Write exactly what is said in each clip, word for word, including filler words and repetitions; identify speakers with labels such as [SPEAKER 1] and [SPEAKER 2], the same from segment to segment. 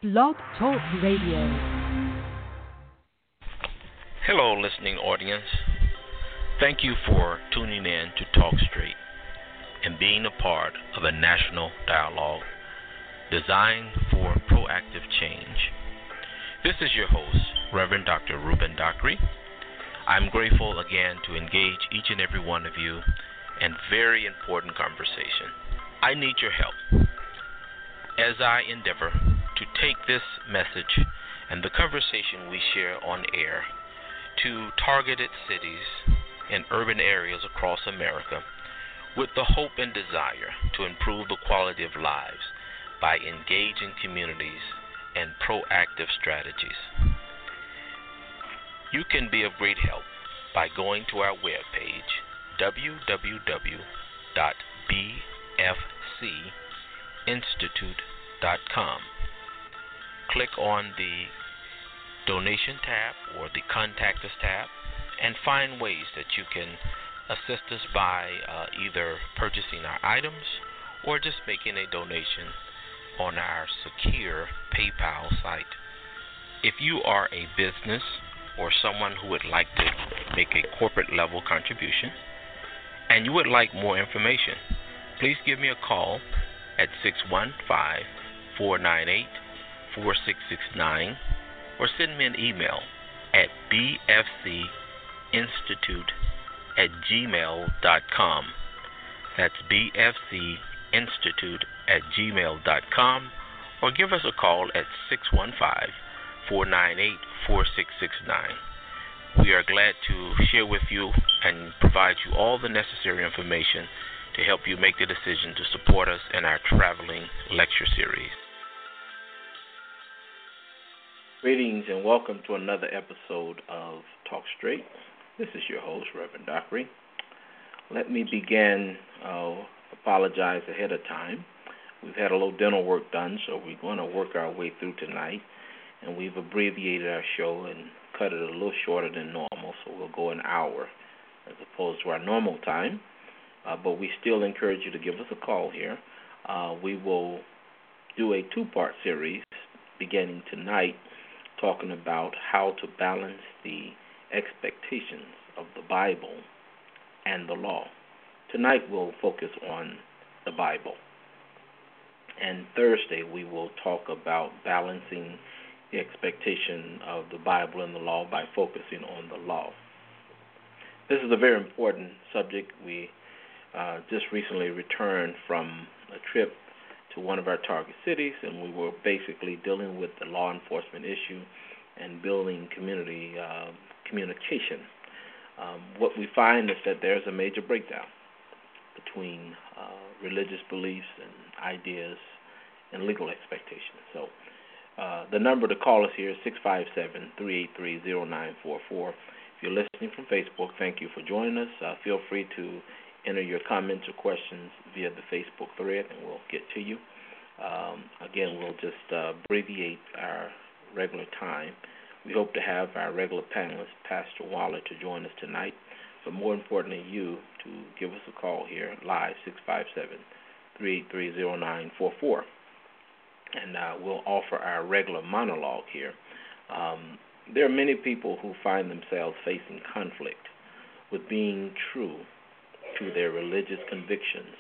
[SPEAKER 1] Blog Talk Radio.
[SPEAKER 2] Hello, listening audience. Thank you for tuning in to Talk Straight and being a part of a national dialogue designed for proactive change. This is your host, Reverend Doctor Ruben Dockery. I'm grateful again to engage each and every one of you in very important conversation. I need your help as I endeavor to take this message and the conversation we share on air to targeted cities and urban areas across America with the hope and desire to improve the quality of lives by engaging communities and proactive strategies. You can be of great help by going to our webpage, w w w dot b f c institute dot com. Click on the donation tab or the contact us tab and find ways that you can assist us by uh, either purchasing our items or just making a donation on our secure PayPal site. If you are a business or someone who would like to make a corporate level contribution and you would like more information, please give me a call at six one five, four nine eight, four six six nine or send me an email at b f c institute at gmail dot com. That's b f c institute at gmail dot com, or give us a call at six one five, four nine eight, four six six nine. We are glad to share with you and provide you all the necessary information to help you make the decision to support us in our traveling lecture series. Greetings and welcome to another episode of Talk Straight. This is your host, Reverend Dockery. Let me begin, uh, apologize ahead of time. We've had a little dental work done, so we're going to work our way through tonight. And we've abbreviated our show and cut it a little shorter than normal, so we'll go an hour as opposed to our normal time. Uh, but we still encourage you to give us a call here. Uh, we will do a two-part series beginning tonight, talking about how to balance the expectations of the Bible and the law. Tonight we'll focus on the Bible. And Thursday we will talk about balancing the expectation of the Bible and the law by focusing on the law. This is a very important subject. We uh, just recently returned from a trip to one of our target cities, and we were basically dealing with the law enforcement issue and building community uh, communication. Um, what we find is that there's a major breakdown between uh, religious beliefs and ideas and legal expectations. So uh, the number to call us here is six five seven, three eight three, zero nine four four. If you're listening from Facebook, thank you for joining us. Uh, feel free to enter your comments or questions via the Facebook thread, and we'll get to you. Um, again, we'll just uh, abbreviate our regular time. We hope to have our regular panelist, Pastor Waller, to join us tonight, but more importantly, you to give us a call here live, six five seven, three eight three, zero nine four four. And uh, we'll offer our regular monologue here. Um, there are many people who find themselves facing conflict with being true to their religious convictions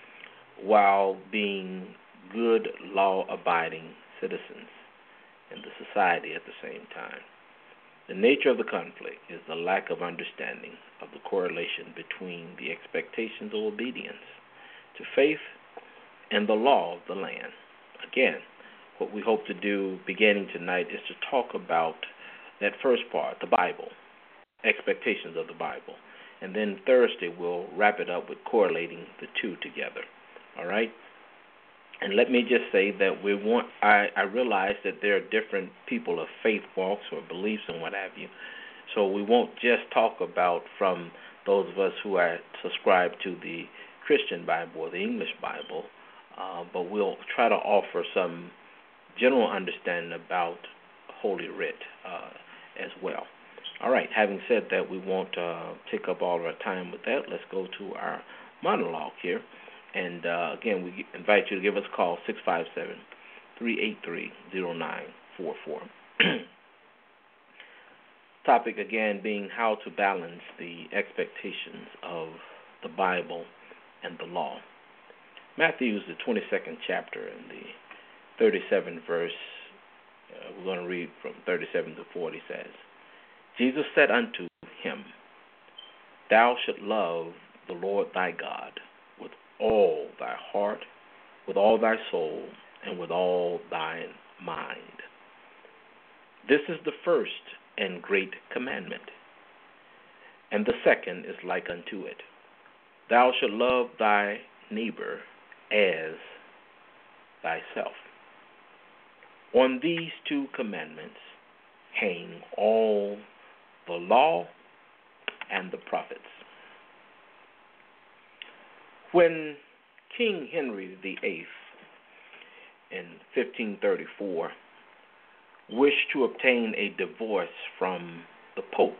[SPEAKER 2] while being good law-abiding citizens in the society at the same time. The nature of the conflict is the lack of understanding of the correlation between the expectations of obedience to faith and the law of the land. Again, what we hope to do beginning tonight is to talk about that first part, the Bible, expectations of the Bible. And then Thursday we'll wrap it up with correlating the two together. All right? And let me just say that we want, I, I realize that there are different people of faith walks or beliefs and what have you. So we won't just talk about from those of us who are subscribed to the Christian Bible or the English Bible, uh, but we'll try to offer some general understanding about Holy Writ uh, as well. All right, having said that, we won't uh, take up all of our time with that. Let's go to our monologue here. And, uh, again, we invite you to give us a call, six five seven, three eight three, zero nine four four. Topic again being how to balance the expectations of the Bible and the law. Matthew's the twenty-second chapter and the thirty-seventh verse. Uh, we're going to read from thirty-seven to forty. Says, Jesus said unto him, Thou shalt love the Lord thy God with all thy heart, with all thy soul, and with all thine mind. This is the first and great commandment. And the second is like unto it. Thou shalt love thy neighbor as thyself. On these two commandments hang all the law and the prophets. When King Henry the Eighth in fifteen thirty-four wished to obtain a divorce from the Pope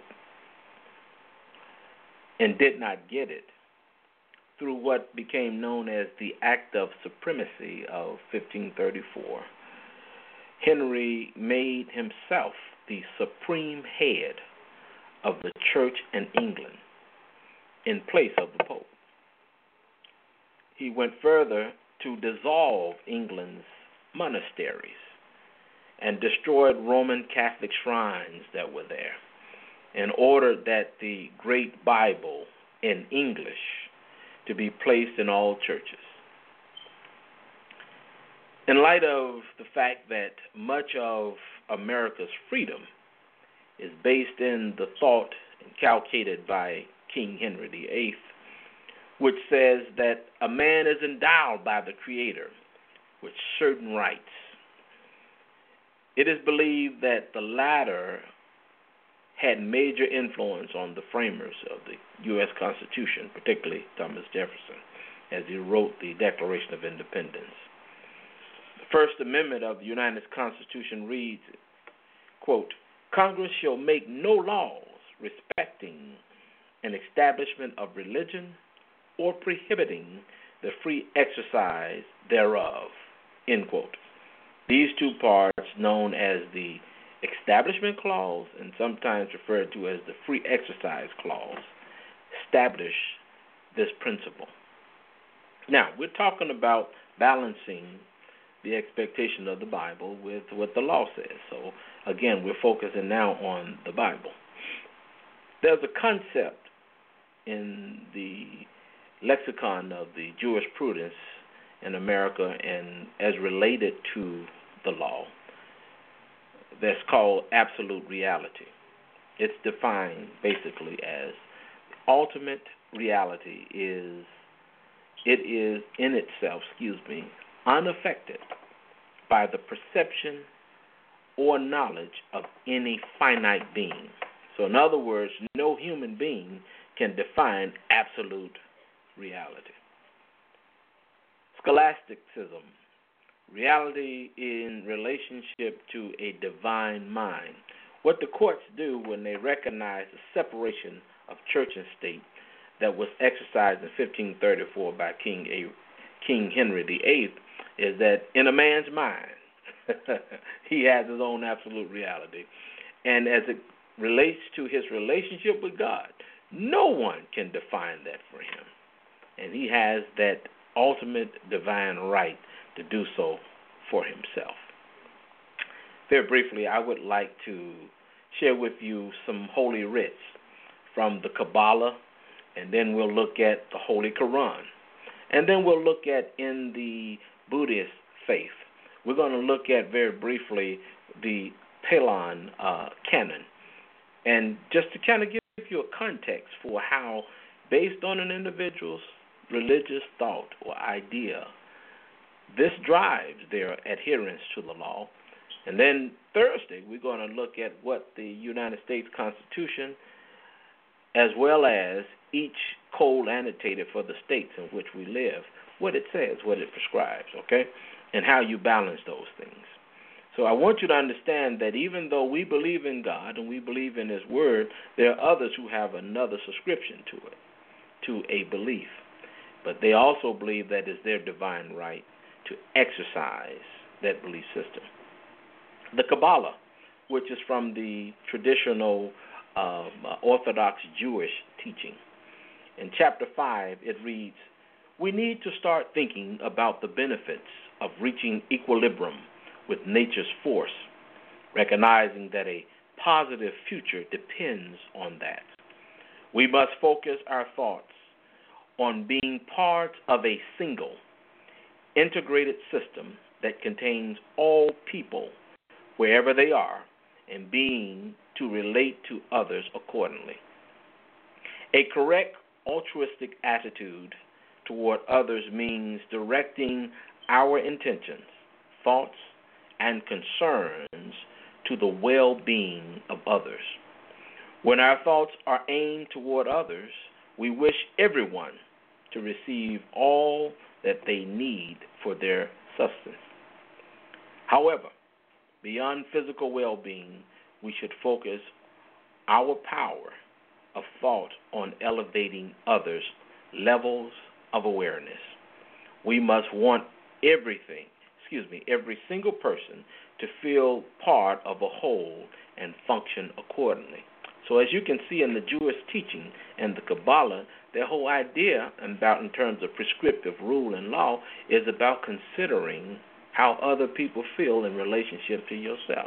[SPEAKER 2] and did not get it through what became known as the Act of Supremacy of fifteen thirty-four, Henry made himself the supreme head of the church in England in place of the Pope. He went further to dissolve England's monasteries and destroyed Roman Catholic shrines that were there and ordered that the great Bible in English to be placed in all churches. In light of the fact that much of America's freedom is based in the thought inculcated by King Henry the Eighth, which says that a man is endowed by the Creator with certain rights, it is believed that the latter had major influence on the framers of the U S Constitution, particularly Thomas Jefferson, as he wrote the Declaration of Independence. The First Amendment of the United States Constitution reads, quote, Congress shall make no laws respecting an establishment of religion or prohibiting the free exercise thereof, end quote. These two parts, known as the Establishment Clause and sometimes referred to as the Free Exercise Clause, establish this principle. Now, we're talking about balancing the expectation of the Bible with what the law says. So, again, we're focusing now on the Bible. There's a concept in the lexicon of the jurisprudence in America and as related to the law that's called absolute reality. It's defined basically as ultimate reality is it is in itself, excuse me, unaffected by the perception or knowledge of any finite being. So in other words, no human being can define absolute reality. Scholasticism, reality in relationship to a divine mind. What the courts do when they recognize the separation of church and state that was exercised in fifteen thirty-four by King a- King Henry the Eighth is that in a man's mind, he has his own absolute reality. And as it relates to his relationship with God, no one can define that for him. And he has that ultimate divine right to do so for himself. Very briefly, I would like to share with you some holy writs from the Kabbalah, and then we'll look at the Holy Quran. And then we'll look at in the Buddhist faith. We're going to look at very briefly the Palin uh, canon. And just to kind of give you a context for how, based on an individual's religious thought or idea, this drives their adherence to the law. And then Thursday, we're going to look at what the United States Constitution, as well as each code annotated for the states in which we live, what it says, what it prescribes, okay, and how you balance those things. So I want you to understand that even though we believe in God and we believe in His Word, there are others who have another subscription to it, to a belief. But they also believe that it's their divine right to exercise that belief system. The Kabbalah, which is from the traditional um, uh, Orthodox Jewish teaching. In chapter five, it reads, "We need to start thinking about the benefits of reaching equilibrium with nature's force, recognizing that a positive future depends on that. We must focus our thoughts on being part of a single, integrated system that contains all people wherever they are, and being to relate to others accordingly. A correct altruistic attitude toward others means directing our intentions, thoughts, and concerns to the well-being of others. When our thoughts are aimed toward others, we wish everyone to receive all that they need for their sustenance. However, beyond physical well-being, we should focus our power of thought on elevating others' levels of awareness. We must want everything, excuse me, every single person to feel part of a whole and function accordingly. So as you can see in the Jewish teaching and the Kabbalah, their whole idea about in terms of prescriptive rule and law is about considering how other people feel in relationship to yourself.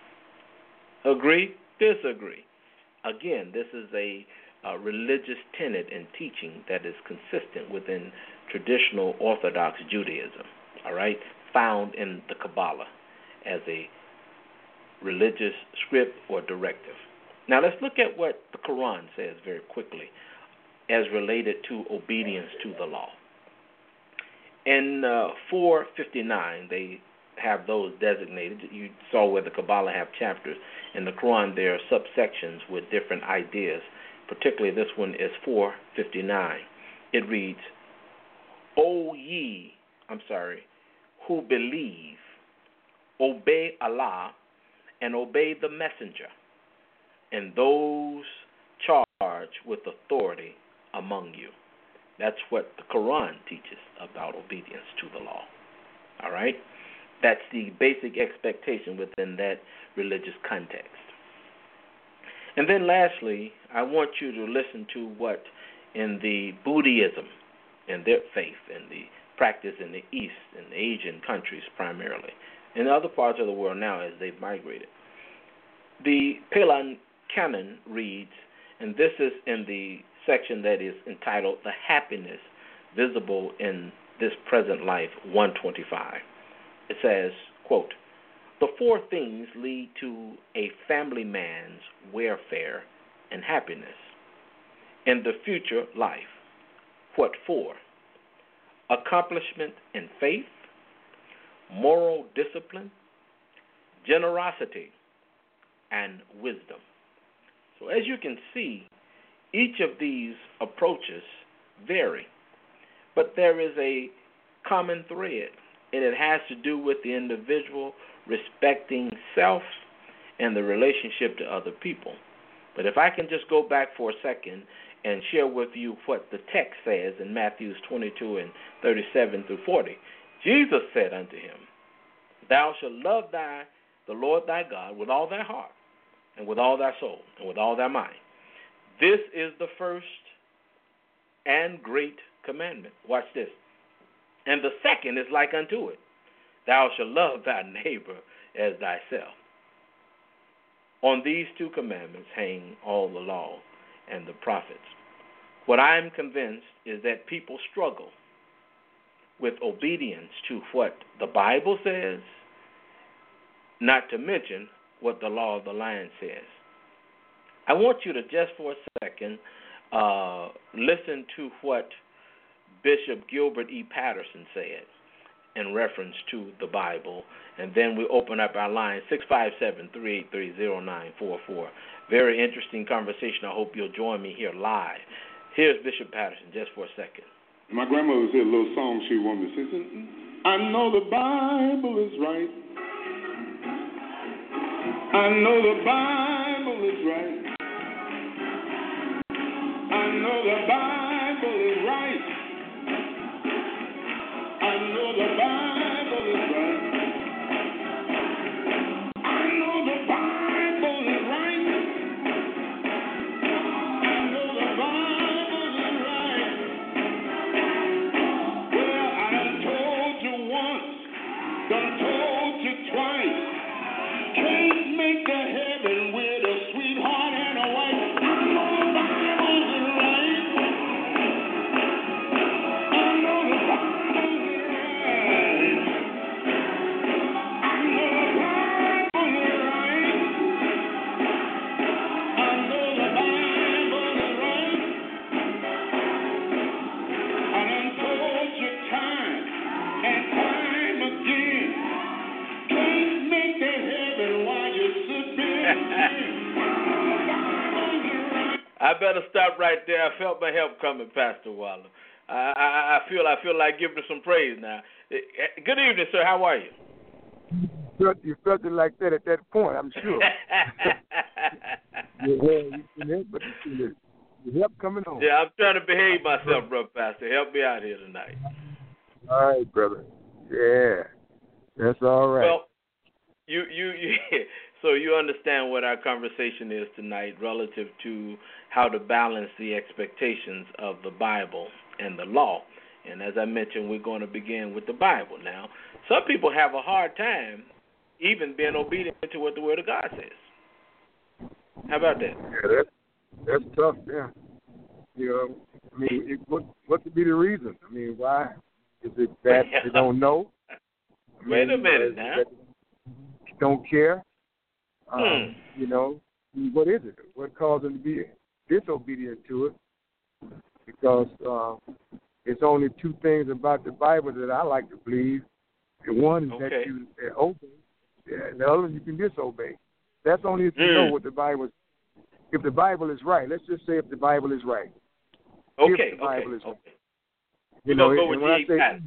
[SPEAKER 2] Agree? Disagree? Again, this is a, a religious tenet and teaching that is consistent within traditional Orthodox Judaism, all right, found in the Kabbalah as a religious script or directive. Now let's look at what the Quran says very quickly as related to obedience to the law. In uh, four fifty-nine, they have those designated. You saw where the Kabbalah have chapters. In the Quran, there are subsections with different ideas. Particularly this one is four fifty-nine. It reads, O ye, I'm sorry, who believe, obey Allah and obey the messenger and those charged with authority among you. That's what the Quran teaches about obedience to the law. All right? That's the basic expectation within that religious context. And then lastly, I want you to listen to what in the Buddhism and their faith and the practice in the East and Asian countries primarily, in other parts of the world now as they've migrated. The Palan Canon reads, and this is in the section that is entitled The Happiness Visible in This Present Life, one twenty-five. It says, quote, the four things lead to a family man's welfare and happiness. In the future life, what for? Accomplishment in faith, moral discipline, generosity, and wisdom. So as you can see, each of these approaches vary, but there is a common thread, and it has to do with the individual respecting self and the relationship to other people. But if I can just go back for a second and share with you what the text says in Matthew twenty-two and thirty-seven through forty, Jesus said unto him, thou shalt love thy the Lord thy God with all thy heart, and with all thy soul, and with all thy mind. This is the first and great commandment. Watch this. And the second is like unto it. Thou shalt love thy neighbor as thyself. On these two commandments hang all the law and the prophets. What I am convinced is that people struggle with obedience to what the Bible says, not to mention what the law of the land says. I want you to just for a second uh, listen to what Bishop Gilbert E. Patterson said in reference to the Bible, and then we open up our line, six five seven, three eight three, zero nine four four. Very interesting conversation. I hope you'll join me here live. Here's Bishop Patterson just for a second.
[SPEAKER 3] My grandmother said a little song she wanted me to sing. I know the Bible is right. I know the Bible is right. I know the Bible is right. I know the Bible is right.
[SPEAKER 2] I better stop right there. I felt my help coming, Pastor Waller. I, I, I feel I feel like giving him some praise now. Good evening, sir. How are you?
[SPEAKER 4] You felt, you felt it like that at that point, I'm sure. Yeah, you can help, but you the help coming on.
[SPEAKER 2] Yeah, I'm trying to behave myself, brother Pastor. Help me out here tonight.
[SPEAKER 4] All right, brother. Yeah, that's all right.
[SPEAKER 2] Well, you you, you so you understand what our conversation is tonight relative to how to balance the expectations of the Bible and the law. And as I mentioned, we're going to begin with the Bible. Now, some people have a hard time even being obedient to what the Word of God says. How about that?
[SPEAKER 4] Yeah, that's, that's tough, yeah. You know, I mean, it, what what could be the reason? I mean, why? Is it that they don't know? I
[SPEAKER 2] Wait
[SPEAKER 4] mean,
[SPEAKER 2] a minute
[SPEAKER 4] uh,
[SPEAKER 2] now.
[SPEAKER 4] Don't care? Um,
[SPEAKER 2] hmm.
[SPEAKER 4] You know, what is it? What caused them to be disobedient to it? Because uh, it's only two things about the Bible that I like to believe. The one is
[SPEAKER 2] okay.
[SPEAKER 4] that you uh, obey, yeah, and the other you can disobey. That's only if you
[SPEAKER 2] mm.
[SPEAKER 4] know what the Bible is. If the Bible is right, let's just say if the Bible is right.
[SPEAKER 2] Okay,
[SPEAKER 4] if the Bible
[SPEAKER 2] okay,
[SPEAKER 4] is right.
[SPEAKER 2] okay.
[SPEAKER 4] You
[SPEAKER 2] We're
[SPEAKER 4] know,
[SPEAKER 2] going to go with
[SPEAKER 4] when I
[SPEAKER 2] G A
[SPEAKER 4] say,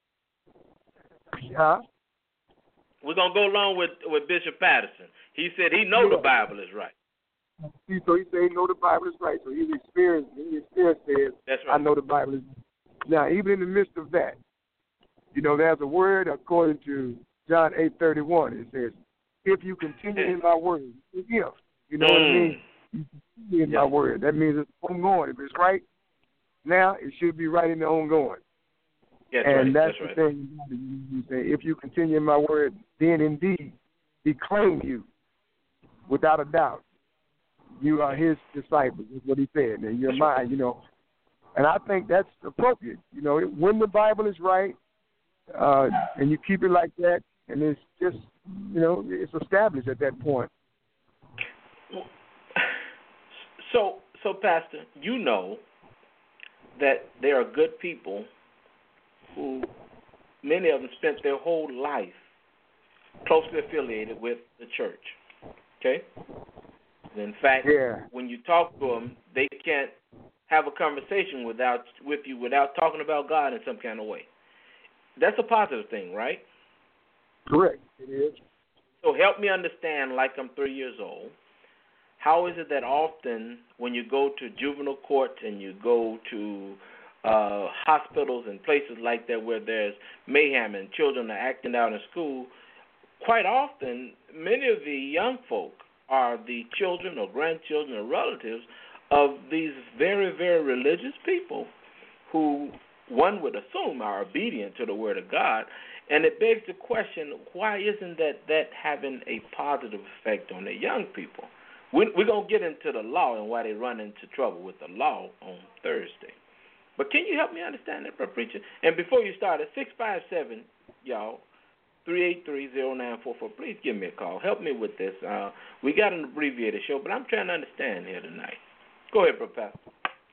[SPEAKER 4] huh?
[SPEAKER 2] We're going to go along with, with Bishop Patterson. He said he know
[SPEAKER 4] yeah.
[SPEAKER 2] the Bible is right.
[SPEAKER 4] See, so he said he know the Bible is right. So his experience, his experience says,
[SPEAKER 2] That's right.
[SPEAKER 4] I know the Bible is right. Now, even in the midst of that, you know, there's a word according to John eight thirty-one. It says, if you continue in my word, if, you know
[SPEAKER 2] mm.
[SPEAKER 4] what I mean? You continue in
[SPEAKER 2] yeah.
[SPEAKER 4] my word. That means it's ongoing. If it's right now, it should be right in the ongoing.
[SPEAKER 2] That's
[SPEAKER 4] and
[SPEAKER 2] right.
[SPEAKER 4] that's,
[SPEAKER 2] that's
[SPEAKER 4] the
[SPEAKER 2] right.
[SPEAKER 4] thing. You say, if you continue in my word, then indeed he claimed you without a doubt. You are his disciple, is what he said. And you're
[SPEAKER 2] that's
[SPEAKER 4] mine,
[SPEAKER 2] right.
[SPEAKER 4] you know. And I think that's appropriate. You know, when the Bible is right, uh, and you keep it like that, and it's just, you know, it's established at that point.
[SPEAKER 2] So, so Pastor, you know that there are good people who, many of them spent their whole life closely affiliated with the church. Okay? And in fact,
[SPEAKER 4] yeah.
[SPEAKER 2] when you talk to them, they can't have a conversation without with you without talking about God in some kind of way. That's a positive thing, right?
[SPEAKER 4] Correct. It is.
[SPEAKER 2] So help me understand, like I'm three years old, how is it that often when you go to juvenile court and you go to uh, hospitals and places like that where there's mayhem and children are acting out in school, quite often many of the young folk are the children or grandchildren or relatives of these very, very religious people who one would assume are obedient to the Word of God. And it begs the question, why isn't that, that having a positive effect on the young people? We're, we're going to get into the law and why they run into trouble with the law on Thursday. But can you help me understand that, Brother Preacher? And before you start, at six five seven, y'all, three eight three, zero nine four four, please give me a call. Help me with this. Uh, we got an abbreviated show, but I'm trying to understand here tonight. Go ahead, Brother Pastor.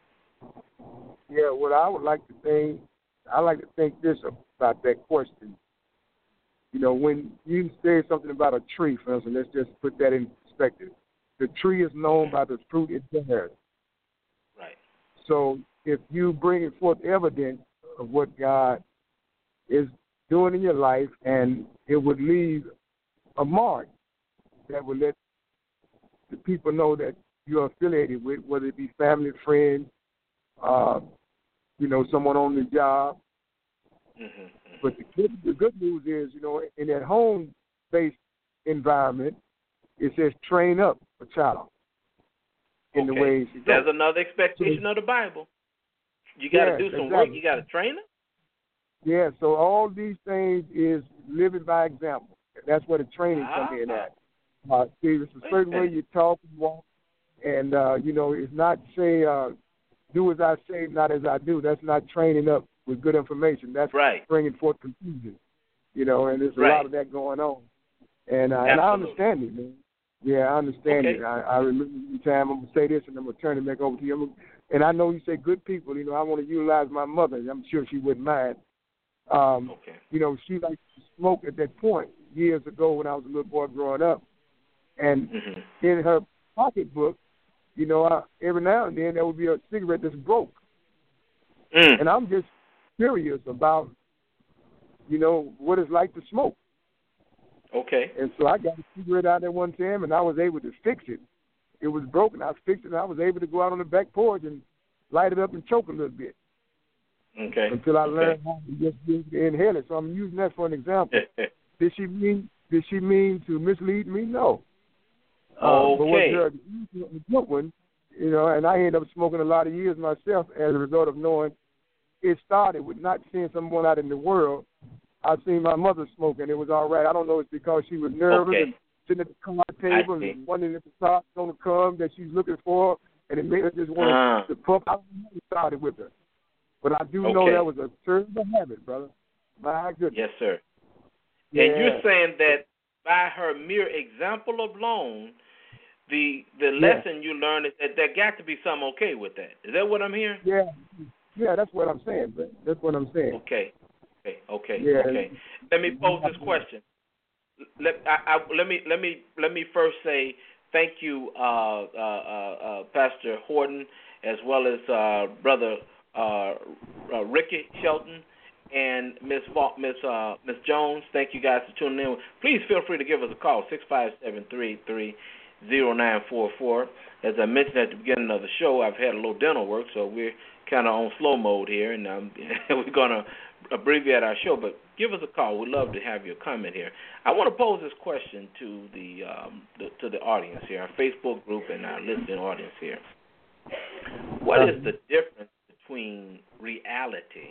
[SPEAKER 4] Yeah, what I would like to think, I like to think this about that question. You know, when you say something about a tree, for instance, let's just put that in perspective. The tree is known by the fruit it bears.
[SPEAKER 2] Right.
[SPEAKER 4] So if you bring forth evidence of what God is doing in your life, and it would leave a mark that would let the people know that you're affiliated with, whether it be family, friends, uh, you know, someone on the job.
[SPEAKER 2] Mm-hmm.
[SPEAKER 4] But the good, the good news is, you know, in that home-based environment, it says train up a child in
[SPEAKER 2] okay.
[SPEAKER 4] the ways he goes.
[SPEAKER 2] There's another expectation of the Bible. You got to
[SPEAKER 4] yes,
[SPEAKER 2] do some
[SPEAKER 4] exactly.
[SPEAKER 2] work. You got to train them.
[SPEAKER 4] Yeah, so all these things is living by example. That's where the training
[SPEAKER 2] ah.
[SPEAKER 4] comes in at. Uh, see, it's a certain way you talk and walk, and, uh, you know, it's not say, uh, do as I say, not as I do. That's not training up with good information. That's
[SPEAKER 2] right.
[SPEAKER 4] bringing forth confusion, you know, and there's a
[SPEAKER 2] right.
[SPEAKER 4] lot of that going on. And, uh, and I understand it, man. Yeah, I understand
[SPEAKER 2] okay.
[SPEAKER 4] it. I, I remember the time I'm going to say this, and I'm going to turn it back over to you. Gonna, and I know you say good people. You know, I want to utilize my mother. I'm sure she wouldn't mind. Um,
[SPEAKER 2] okay.
[SPEAKER 4] You know, she liked to smoke at that point years ago when I was a little boy growing up. And
[SPEAKER 2] mm-hmm.
[SPEAKER 4] in her pocketbook, you know, I, every now and then there would be a cigarette that's broke.
[SPEAKER 2] Mm.
[SPEAKER 4] And I'm just curious about, you know, what it's like to smoke.
[SPEAKER 2] Okay.
[SPEAKER 4] And so I got a cigarette out there one time, and I was able to fix it. It was broken. I fixed it, and I was able to go out on the back porch and light it up and choke a little bit.
[SPEAKER 2] Okay.
[SPEAKER 4] Until I
[SPEAKER 2] okay.
[SPEAKER 4] learned how to just be able to inhale it. So I'm using that for an example. Did she mean Did she mean to mislead me? No. Uh,
[SPEAKER 2] okay.
[SPEAKER 4] But what her a good one, you know, and I ended up smoking a lot of years myself as a result of knowing it started with not seeing someone out in the world. I seen my mother smoking. It was all right. I don't know if it's because she was nervous
[SPEAKER 2] okay.
[SPEAKER 4] and sitting at the car table and wondering if the car's going to come that she's looking for, and it made her just want
[SPEAKER 2] uh.
[SPEAKER 4] to puff. I don't know what started with her. But I do
[SPEAKER 2] okay.
[SPEAKER 4] know that was a terrible habit, brother. My goodness.
[SPEAKER 2] Yes, sir.
[SPEAKER 4] Yeah.
[SPEAKER 2] And you're saying that by her mere example alone, the the
[SPEAKER 4] yeah.
[SPEAKER 2] lesson you learned is that there got to be something okay with that. Is that what I'm hearing?
[SPEAKER 4] Yeah. Yeah, that's what I'm saying, but that's what I'm saying.
[SPEAKER 2] Okay. Okay. Okay.
[SPEAKER 4] Yeah.
[SPEAKER 2] Okay. Let me pose this question. Let I, I, let me let me let me first say thank you, uh, uh, uh, uh, Pastor Horton, as well as uh, Brother uh, uh, Ricky Shelton and Miss Miss uh, Miss Jones. Thank you guys for tuning in. Please feel free to give us a call six five seven three three zero nine four four. As I mentioned at the beginning of the show, I've had a little dental work, so we're kind of on slow mode here, and um, we're gonna abbreviate our show. But give us a call. We'd love to have your comment here. I want to pose this question to the, um, the to the audience here, our Facebook group and our listening audience here. What is the difference between reality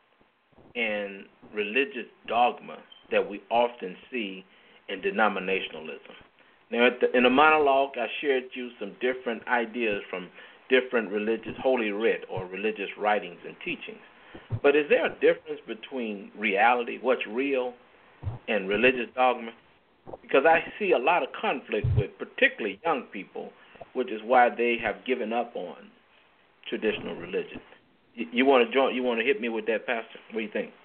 [SPEAKER 2] and religious dogma that we often see in denominationalism? Now, at the, in the monologue, I shared you some different ideas from different religious, holy writ, or religious writings and teachings. But is there a difference between reality, what's real, and religious dogma? Because I see a lot of conflict with particularly young people, which is why they have given up on traditional religion. You, you want to join? You want to hit me with that, Pastor? What do you think?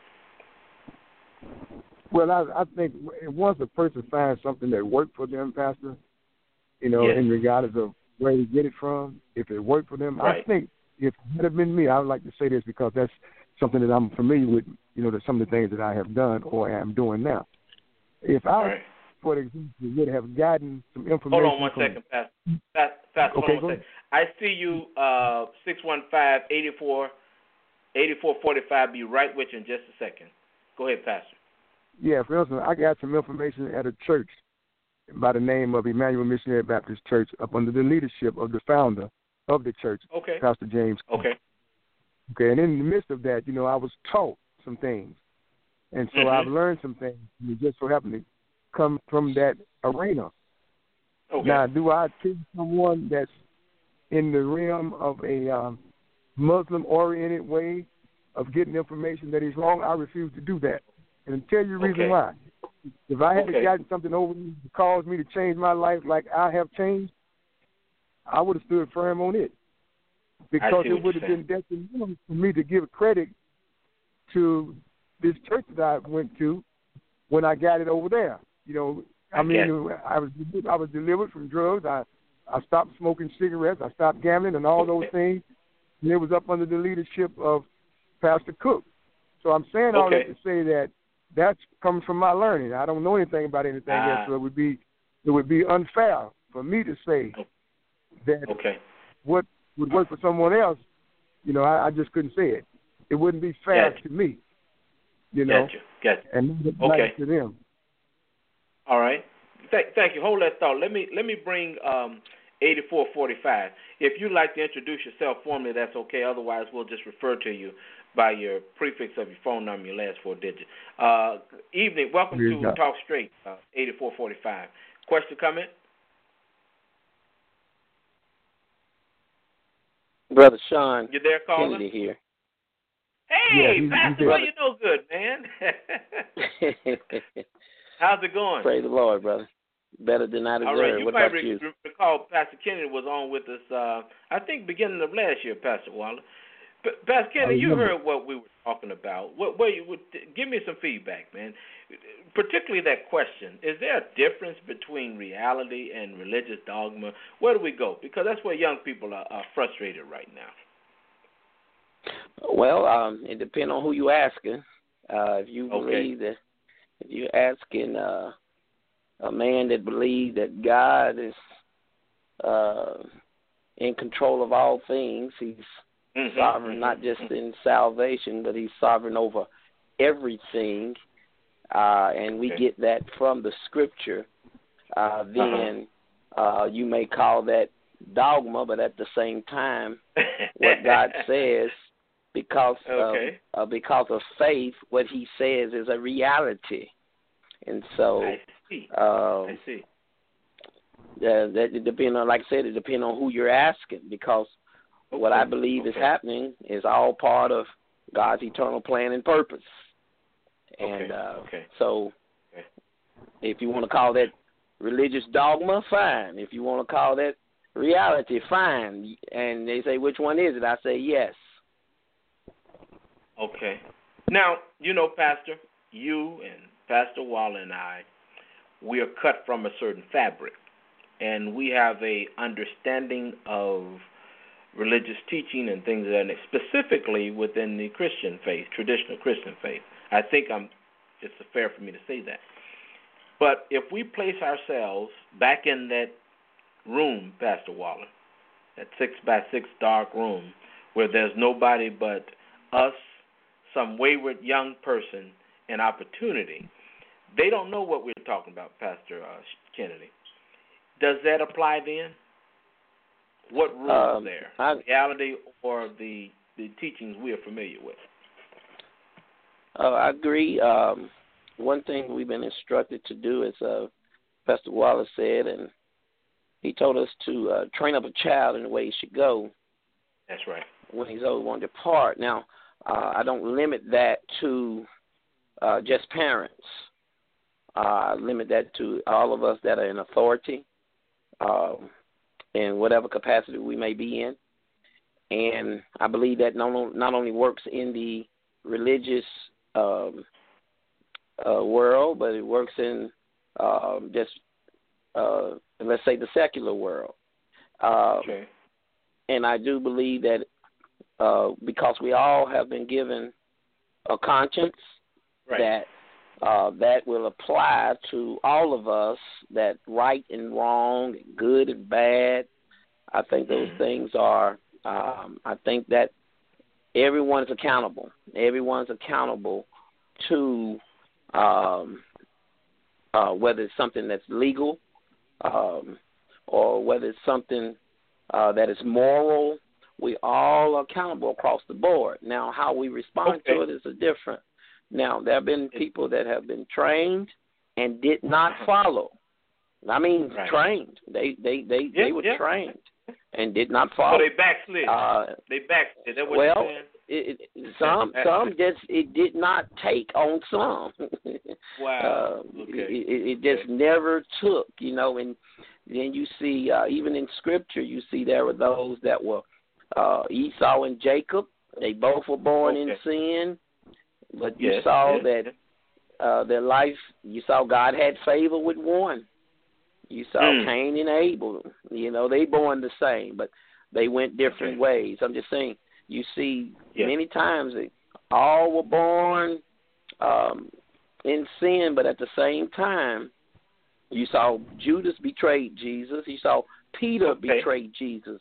[SPEAKER 4] Well, I, I think once a person finds something that worked for them, Pastor, you know,
[SPEAKER 2] yes.
[SPEAKER 4] in regardless of where they get it from, if it worked for them,
[SPEAKER 2] right.
[SPEAKER 4] I think if it had been me, I would like to say this because that's something that I'm familiar with, you know, that some of the things that I have done or am doing now. If I, right. for example, would have gotten some information.
[SPEAKER 2] Hold on one
[SPEAKER 4] from,
[SPEAKER 2] second, Pastor. Pastor, Pastor
[SPEAKER 4] okay,
[SPEAKER 2] hold on one second. I see you, uh, six one five, eight four, eight four four five. Be right with you in just a second. Go ahead, Pastor.
[SPEAKER 4] Yeah, for instance, I got some information at a church by the name of Emmanuel Missionary Baptist Church up under the leadership of the founder of the church,
[SPEAKER 2] okay.
[SPEAKER 4] Pastor James.
[SPEAKER 2] Okay.
[SPEAKER 4] Okay, and in the midst of that, you know, I was taught some things. And so
[SPEAKER 2] mm-hmm.
[SPEAKER 4] I've learned some things. And it just so happened to come from that arena.
[SPEAKER 2] Okay.
[SPEAKER 4] Now, do I teach someone that's in the realm of a um, Muslim-oriented way of getting information that is wrong? I refuse to do that. And I'll tell you the reason
[SPEAKER 2] okay.
[SPEAKER 4] why. If I had
[SPEAKER 2] okay.
[SPEAKER 4] gotten something over me that caused me to change my life like I have changed, I would have stood firm on it. Because it would have been detrimental for me to give credit to this church that I went to when I got it over there. You know, I, I mean, I was I was delivered from drugs. I, I stopped smoking cigarettes. I stopped gambling and all those things. And it was up under the leadership of Pastor Cook. So I'm saying all
[SPEAKER 2] okay.
[SPEAKER 4] that to say that that comes from my learning. I don't know anything about anything
[SPEAKER 2] ah.
[SPEAKER 4] else, so it would be it would be unfair for me to say that
[SPEAKER 2] okay.
[SPEAKER 4] what would work for someone else, you know, I, I just couldn't say it. It wouldn't be fair
[SPEAKER 2] gotcha.
[SPEAKER 4] to me, you know,
[SPEAKER 2] gotcha. Gotcha.
[SPEAKER 4] and
[SPEAKER 2] okay.
[SPEAKER 4] to them.
[SPEAKER 2] All right. Th- thank you. Hold that thought. Let me let me bring um, eighty-four forty-five. If you'd like to introduce yourself formally, that's okay. Otherwise, we'll just refer to you by your prefix of your phone number, your last four digits. Uh, evening. Welcome
[SPEAKER 4] Here
[SPEAKER 2] to Talk Straight, uh, eighty-four forty-five. Question, comment?
[SPEAKER 5] Brother Sean
[SPEAKER 2] You there, caller?
[SPEAKER 5] Kennedy here.
[SPEAKER 2] Hey,
[SPEAKER 4] yeah,
[SPEAKER 2] Pastor, well, you know good, man. How's it going?
[SPEAKER 5] Praise the Lord, brother. Better than I deserve.
[SPEAKER 2] All right, you
[SPEAKER 5] what
[SPEAKER 2] might
[SPEAKER 5] about
[SPEAKER 2] re-
[SPEAKER 5] you?
[SPEAKER 2] recall Pastor Kennedy was on with us, uh, I think, beginning of last year, Pastor Waller. P- Pastor Kennedy, you heard what we were talking about. What, what you would give me some feedback, man. particularly that question, is there a difference between reality and religious dogma? Where do we go? Because that's where young people are, are frustrated right now.
[SPEAKER 5] Well, um, it depends on who you're asking. Uh, if you
[SPEAKER 2] Okay.
[SPEAKER 5] believe that, if you're asking uh, a man that believes that God is uh, in control of all things, he's
[SPEAKER 2] Mm-hmm,
[SPEAKER 5] sovereign,
[SPEAKER 2] mm-hmm,
[SPEAKER 5] not just
[SPEAKER 2] mm-hmm.
[SPEAKER 5] in salvation, but he's sovereign over everything, uh, and we
[SPEAKER 2] Okay.
[SPEAKER 5] get that from the Scripture, uh, then uh-huh. uh, you may call that dogma, but at the same time, what God says, because
[SPEAKER 2] okay.
[SPEAKER 5] of, uh, because of faith, what he says is a reality. And so,
[SPEAKER 2] I see.
[SPEAKER 5] Um,
[SPEAKER 2] I see.
[SPEAKER 5] Uh, that it depend on, like I said, it depends on who you're asking, because okay. what I believe
[SPEAKER 2] okay.
[SPEAKER 5] is happening is all part of God's eternal plan and purpose. And
[SPEAKER 2] okay.
[SPEAKER 5] Uh,
[SPEAKER 2] okay.
[SPEAKER 5] so,
[SPEAKER 2] okay.
[SPEAKER 5] if you want to call that religious dogma, fine. If you want to call that reality, fine. And they say, which one is it? I say, yes.
[SPEAKER 2] Okay. Now, you know, Pastor, you and Pastor Waller and I, we are cut from a certain fabric, and we have a understanding of religious teaching and things of that nature, specifically within the Christian faith, traditional Christian faith. I think I'm. It's fair for me to say that. But if we place ourselves back in that room, Pastor Waller, that six by six dark room, where there's nobody but us, some wayward young person, and opportunity, they don't know what we're talking about, Pastor uh, Kennedy. Does that apply then? What rules
[SPEAKER 5] um,
[SPEAKER 2] there?
[SPEAKER 5] I,
[SPEAKER 2] Reality or the the teachings we are familiar with?
[SPEAKER 5] Uh, I agree. Um, one thing we've been instructed to do, as uh, Pastor Wallace said, and he told us to uh, train up a child in the way he should go.
[SPEAKER 2] That's right.
[SPEAKER 5] When he's old, won't depart. Now, uh, I don't limit that to uh, just parents. Uh, I limit that to all of us that are in authority, um, in whatever capacity we may be in. And I believe that not, not only works in the religious um, uh, world, but it works in um, just, uh, let's say, the secular world. Uh,
[SPEAKER 2] okay.
[SPEAKER 5] And I do believe that uh, because we all have been given a conscience,
[SPEAKER 2] right.
[SPEAKER 5] that uh, that will apply to all of us, that right and wrong, good and bad. I think those
[SPEAKER 2] mm-hmm.
[SPEAKER 5] things are, um, I think that everyone's accountable. Everyone's accountable to um, uh, whether it's something that's legal um, or whether it's something uh, that is moral. We all are accountable across the board. Now, how we respond
[SPEAKER 2] okay.
[SPEAKER 5] to it is a different. Now, there have been people that have been trained and did not follow. I mean,
[SPEAKER 2] right.
[SPEAKER 5] trained. They they they,
[SPEAKER 2] yeah,
[SPEAKER 5] they were
[SPEAKER 2] yeah.
[SPEAKER 5] trained and did not follow.
[SPEAKER 2] So they backslid.
[SPEAKER 5] Uh,
[SPEAKER 2] they backslid. Is that what
[SPEAKER 5] well,
[SPEAKER 2] you're saying?
[SPEAKER 5] It, it, some some just it did not take on some.
[SPEAKER 2] Wow.
[SPEAKER 5] uh,
[SPEAKER 2] okay.
[SPEAKER 5] It, it, it just
[SPEAKER 2] okay.
[SPEAKER 5] never took, you know. And then you see, uh, even in Scripture, you see there were those that were uh, Esau and Jacob. They both were born
[SPEAKER 2] okay.
[SPEAKER 5] in sin, but you
[SPEAKER 2] yes,
[SPEAKER 5] saw
[SPEAKER 2] yes,
[SPEAKER 5] that
[SPEAKER 2] yes.
[SPEAKER 5] Uh, their life. You saw God had favor with one. You saw
[SPEAKER 2] mm.
[SPEAKER 5] Cain and Abel. You know, they born the same, but they went different
[SPEAKER 2] okay.
[SPEAKER 5] ways. I'm just saying. You see,
[SPEAKER 2] yes.
[SPEAKER 5] many times they all were born um, in sin, but at the same time, you saw Judas betrayed Jesus. You saw Peter
[SPEAKER 2] okay.
[SPEAKER 5] betrayed Jesus.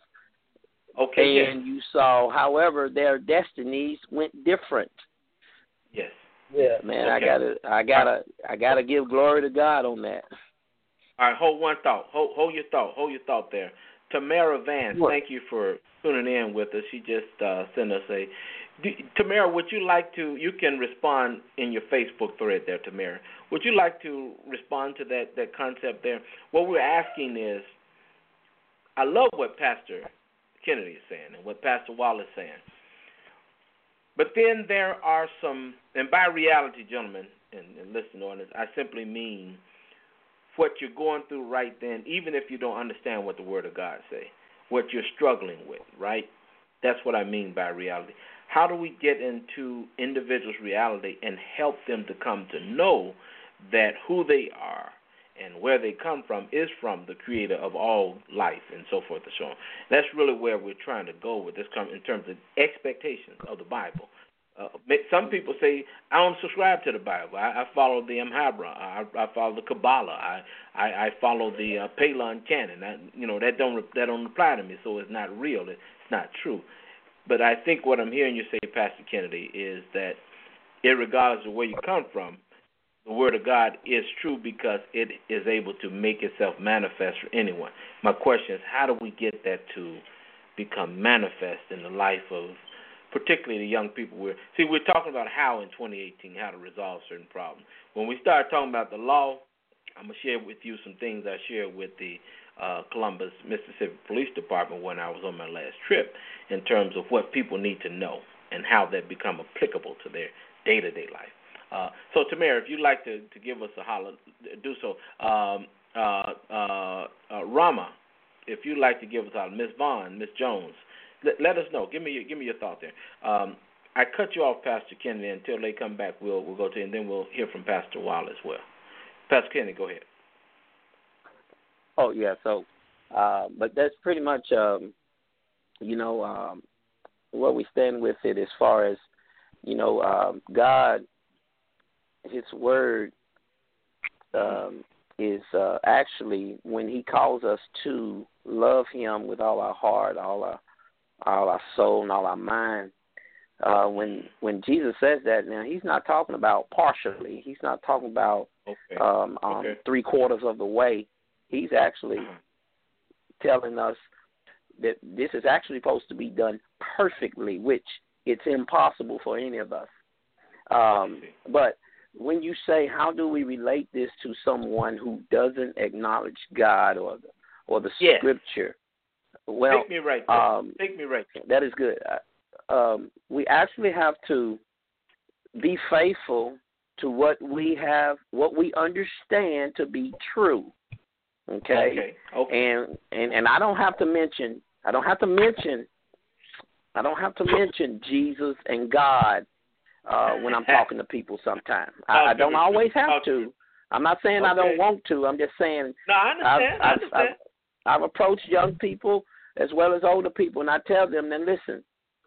[SPEAKER 2] Okay.
[SPEAKER 5] And
[SPEAKER 2] yes.
[SPEAKER 5] you saw, however, their destinies went different.
[SPEAKER 2] Yes.
[SPEAKER 5] Yeah, man,
[SPEAKER 2] okay.
[SPEAKER 5] I gotta, I gotta, I gotta give glory to God on that.
[SPEAKER 2] All right, hold one thought. Hold, hold your thought. Hold your thought there. Tamara Vance,
[SPEAKER 5] what?
[SPEAKER 2] Thank you for tuning in with us. She just uh, sent us a. Do, Tamara, would you like to? You can respond in your Facebook thread there, Tamara. Would you like to respond to that that concept there? What we're asking is, I love what Pastor Kennedy is saying and what Pastor Wallace is saying. But then there are some, and by reality, gentlemen, and, and listen on this, I simply mean what you're going through right then, even if you don't understand what the Word of God say, what you're struggling with, right? That's what I mean by reality. How do we get into individuals' reality and help them to come to know that who they are and where they come from is from the creator of all life and so forth and so on. That's really where we're trying to go with this in terms of expectations of the Bible. Uh, some people say, I don't subscribe to the Bible. I, I follow the Amhabra. I, I follow the Kabbalah. I, I, I follow the uh, Palin canon. I, you know, that don't that don't apply to me, so it's not real. It's not true. But I think what I'm hearing you say, Pastor Kennedy, is that irregardless of where you come from, the Word of God is true because it is able to make itself manifest for anyone. My question is, how do we get that to become manifest in the life of particularly the young people? We're, see, we're talking about how in twenty eighteen, how to resolve certain problems. When we start talking about the law, I'm going to share with you some things I shared with the uh, Columbus, Mississippi Police Department when I was on my last trip in terms of what people need to know and how that become applicable to their day-to-day life. Uh, so, Tamara, if you'd like to, to give us a holler, do so. Um, uh, uh, uh, Rama, if you'd like to give us a holler. Miss Vaughn, Miss Jones, let, let us know. Give me your, give me your thought there. Um, I cut you off, Pastor Kennedy, until they come back. We'll we'll go to, and then we'll hear from Pastor Wall as well. Pastor Kennedy, go ahead.
[SPEAKER 5] Oh yeah, so, uh, but that's pretty much, um, you know, um, where we stand with it as far as, you know, um, God. His word um, is uh, actually when he calls us to love him with all our heart, all our all our soul, and all our mind. Uh, when when Jesus says that, now he's not talking about partially. He's not talking about
[SPEAKER 2] okay.
[SPEAKER 5] um, um,
[SPEAKER 2] okay.
[SPEAKER 5] three quarters of the way. He's actually telling us that this is actually supposed to be done perfectly, which it's impossible for any of us. Um, but when you say, how do we relate this to someone who doesn't acknowledge God or the, or the
[SPEAKER 2] yes.
[SPEAKER 5] Scripture? Well,
[SPEAKER 2] take me right there.
[SPEAKER 5] Um,
[SPEAKER 2] take me right there.
[SPEAKER 5] That is good. Um, we actually have to be faithful to what we have, what we understand to be true. Okay.
[SPEAKER 2] Okay. okay.
[SPEAKER 5] And and and I don't have to mention. I don't have to mention. I don't have to mention Jesus and God. Uh, when I'm talking to people sometimes. I, I don't always have to. I'm not saying okay. I don't want to. I'm just saying
[SPEAKER 2] no, I understand.
[SPEAKER 5] I've,
[SPEAKER 2] I understand.
[SPEAKER 5] I've, I've approached young people as well as older people, and I tell them, then listen,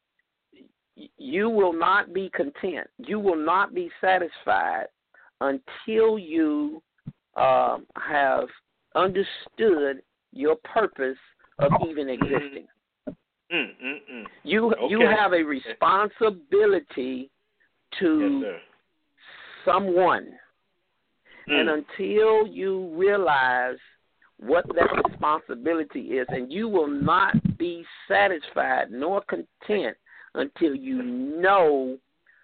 [SPEAKER 5] you will not be content. You will not be satisfied until you um, have understood your purpose of even existing.
[SPEAKER 2] Mm, mm, mm.
[SPEAKER 5] You
[SPEAKER 2] okay.
[SPEAKER 5] you have a responsibility to
[SPEAKER 2] yes,
[SPEAKER 5] someone.
[SPEAKER 2] Mm.
[SPEAKER 5] And until you realize what that responsibility is, and you will not be satisfied nor content until you know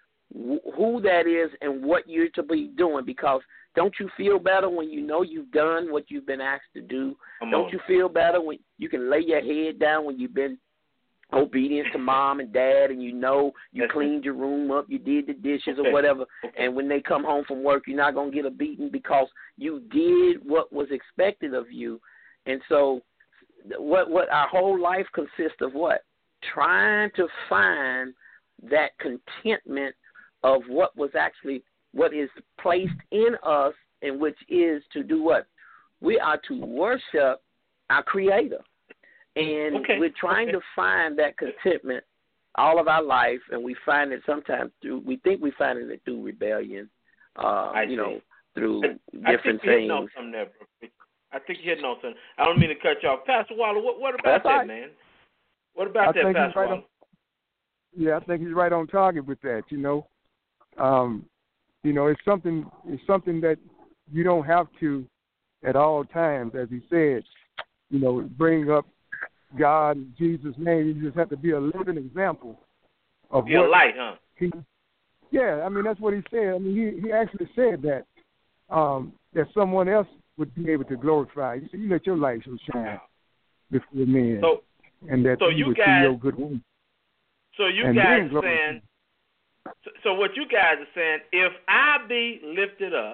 [SPEAKER 5] who that is and what you're to be doing, because don't you feel better when you know you've done what you've been asked to do?
[SPEAKER 2] Come
[SPEAKER 5] don't
[SPEAKER 2] on.
[SPEAKER 5] you feel better when you can lay your head down when you've been obedient to mom and dad, and you know you
[SPEAKER 2] That's
[SPEAKER 5] cleaned your room up, you did the dishes
[SPEAKER 2] okay.
[SPEAKER 5] or whatever,
[SPEAKER 2] okay.
[SPEAKER 5] and when they come home from work, you're not going to get a beating because you did what was expected of you. And so what what our whole life consists of what? Trying to find that contentment of what was actually, what is placed in us, and which is to do what? We are to worship our Creator. And
[SPEAKER 2] okay.
[SPEAKER 5] we're trying
[SPEAKER 2] okay.
[SPEAKER 5] to find that contentment all of our life, and we find it sometimes through, we think we find it through rebellion, uh,
[SPEAKER 2] I
[SPEAKER 5] you
[SPEAKER 2] see.
[SPEAKER 5] know, through
[SPEAKER 2] I,
[SPEAKER 5] different
[SPEAKER 2] I think you're
[SPEAKER 5] things.
[SPEAKER 2] hitting on something there, bro. I think you're hitting on something. I don't mean to cut you off. Pastor Waller, what, what about
[SPEAKER 5] That's
[SPEAKER 2] that,
[SPEAKER 5] right.
[SPEAKER 2] man? What about
[SPEAKER 4] I
[SPEAKER 2] that,
[SPEAKER 4] think
[SPEAKER 2] Pastor
[SPEAKER 4] he's right
[SPEAKER 2] Waller?
[SPEAKER 4] on, yeah, I think he's right on target with that, you know. Um, you know, it's something it's something that you don't have to, at all times, as he said, you know, bring up God in Jesus' name. You just have to be a living example of
[SPEAKER 2] be
[SPEAKER 4] what
[SPEAKER 2] a light, huh?
[SPEAKER 4] He, yeah, I mean that's what he said. I mean he, he actually said that um, that someone else would be able to glorify. You, you let your light so shine before men,
[SPEAKER 2] so,
[SPEAKER 4] and that
[SPEAKER 2] so
[SPEAKER 4] you
[SPEAKER 2] you
[SPEAKER 4] would
[SPEAKER 2] guys,
[SPEAKER 4] see your good works.
[SPEAKER 2] So you
[SPEAKER 4] and
[SPEAKER 2] guys
[SPEAKER 4] then glorify.
[SPEAKER 2] saying, so, so what you guys are saying? If I be lifted up,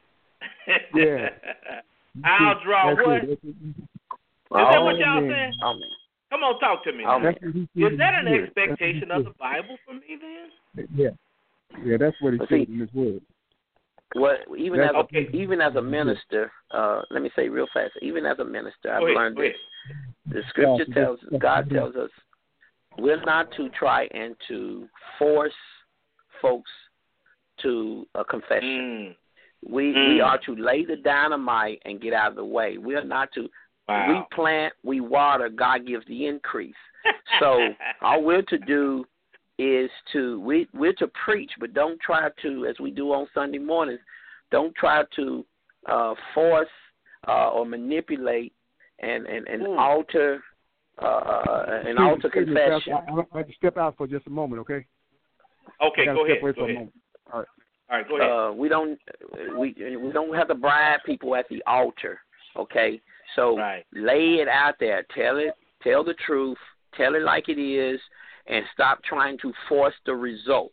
[SPEAKER 4] yeah,
[SPEAKER 2] I'll draw
[SPEAKER 4] that's
[SPEAKER 2] what?
[SPEAKER 4] It.
[SPEAKER 2] Is that what y'all
[SPEAKER 4] Amen.
[SPEAKER 2] saying?
[SPEAKER 5] Amen.
[SPEAKER 2] Come on, talk to me.
[SPEAKER 5] Amen.
[SPEAKER 2] Is that an
[SPEAKER 4] yeah.
[SPEAKER 2] expectation of the Bible for me then?
[SPEAKER 4] Yeah, yeah, that's what he
[SPEAKER 5] But
[SPEAKER 4] said
[SPEAKER 5] see,
[SPEAKER 4] in his word.
[SPEAKER 5] what even
[SPEAKER 4] That's
[SPEAKER 5] as a,
[SPEAKER 2] okay.
[SPEAKER 5] even as a minister, uh, let me say real fast. Even as a minister, I've
[SPEAKER 2] Go ahead,
[SPEAKER 5] learned
[SPEAKER 2] go
[SPEAKER 5] this. The scripture tells us, God tells us, we're not to try and to force folks to a confession.
[SPEAKER 2] Mm.
[SPEAKER 5] We
[SPEAKER 2] Mm.
[SPEAKER 5] we are to lay the dynamite and get out of the way. We are not to.
[SPEAKER 2] Wow.
[SPEAKER 5] We plant, we water. God gives the increase. So all we're to do is to we we're to preach, but don't try to, as we do on Sunday mornings, don't try to uh, force uh, or manipulate and and, and
[SPEAKER 2] mm.
[SPEAKER 5] alter uh, an
[SPEAKER 4] Excuse-
[SPEAKER 5] alter
[SPEAKER 4] excuse me,
[SPEAKER 5] confession.
[SPEAKER 4] Pastor, I, I have to step out for just a moment, okay?
[SPEAKER 2] Okay,
[SPEAKER 4] I gotta
[SPEAKER 2] go
[SPEAKER 4] step
[SPEAKER 2] ahead.
[SPEAKER 4] away
[SPEAKER 2] Go
[SPEAKER 4] for a
[SPEAKER 2] ahead.
[SPEAKER 4] moment. All right.
[SPEAKER 2] All right, go ahead.
[SPEAKER 5] Uh, we don't we we don't have to bribe people at the altar, okay? So
[SPEAKER 2] right.
[SPEAKER 5] lay it out there. Tell it. Tell the truth. Tell it like it is, and stop trying to force the result.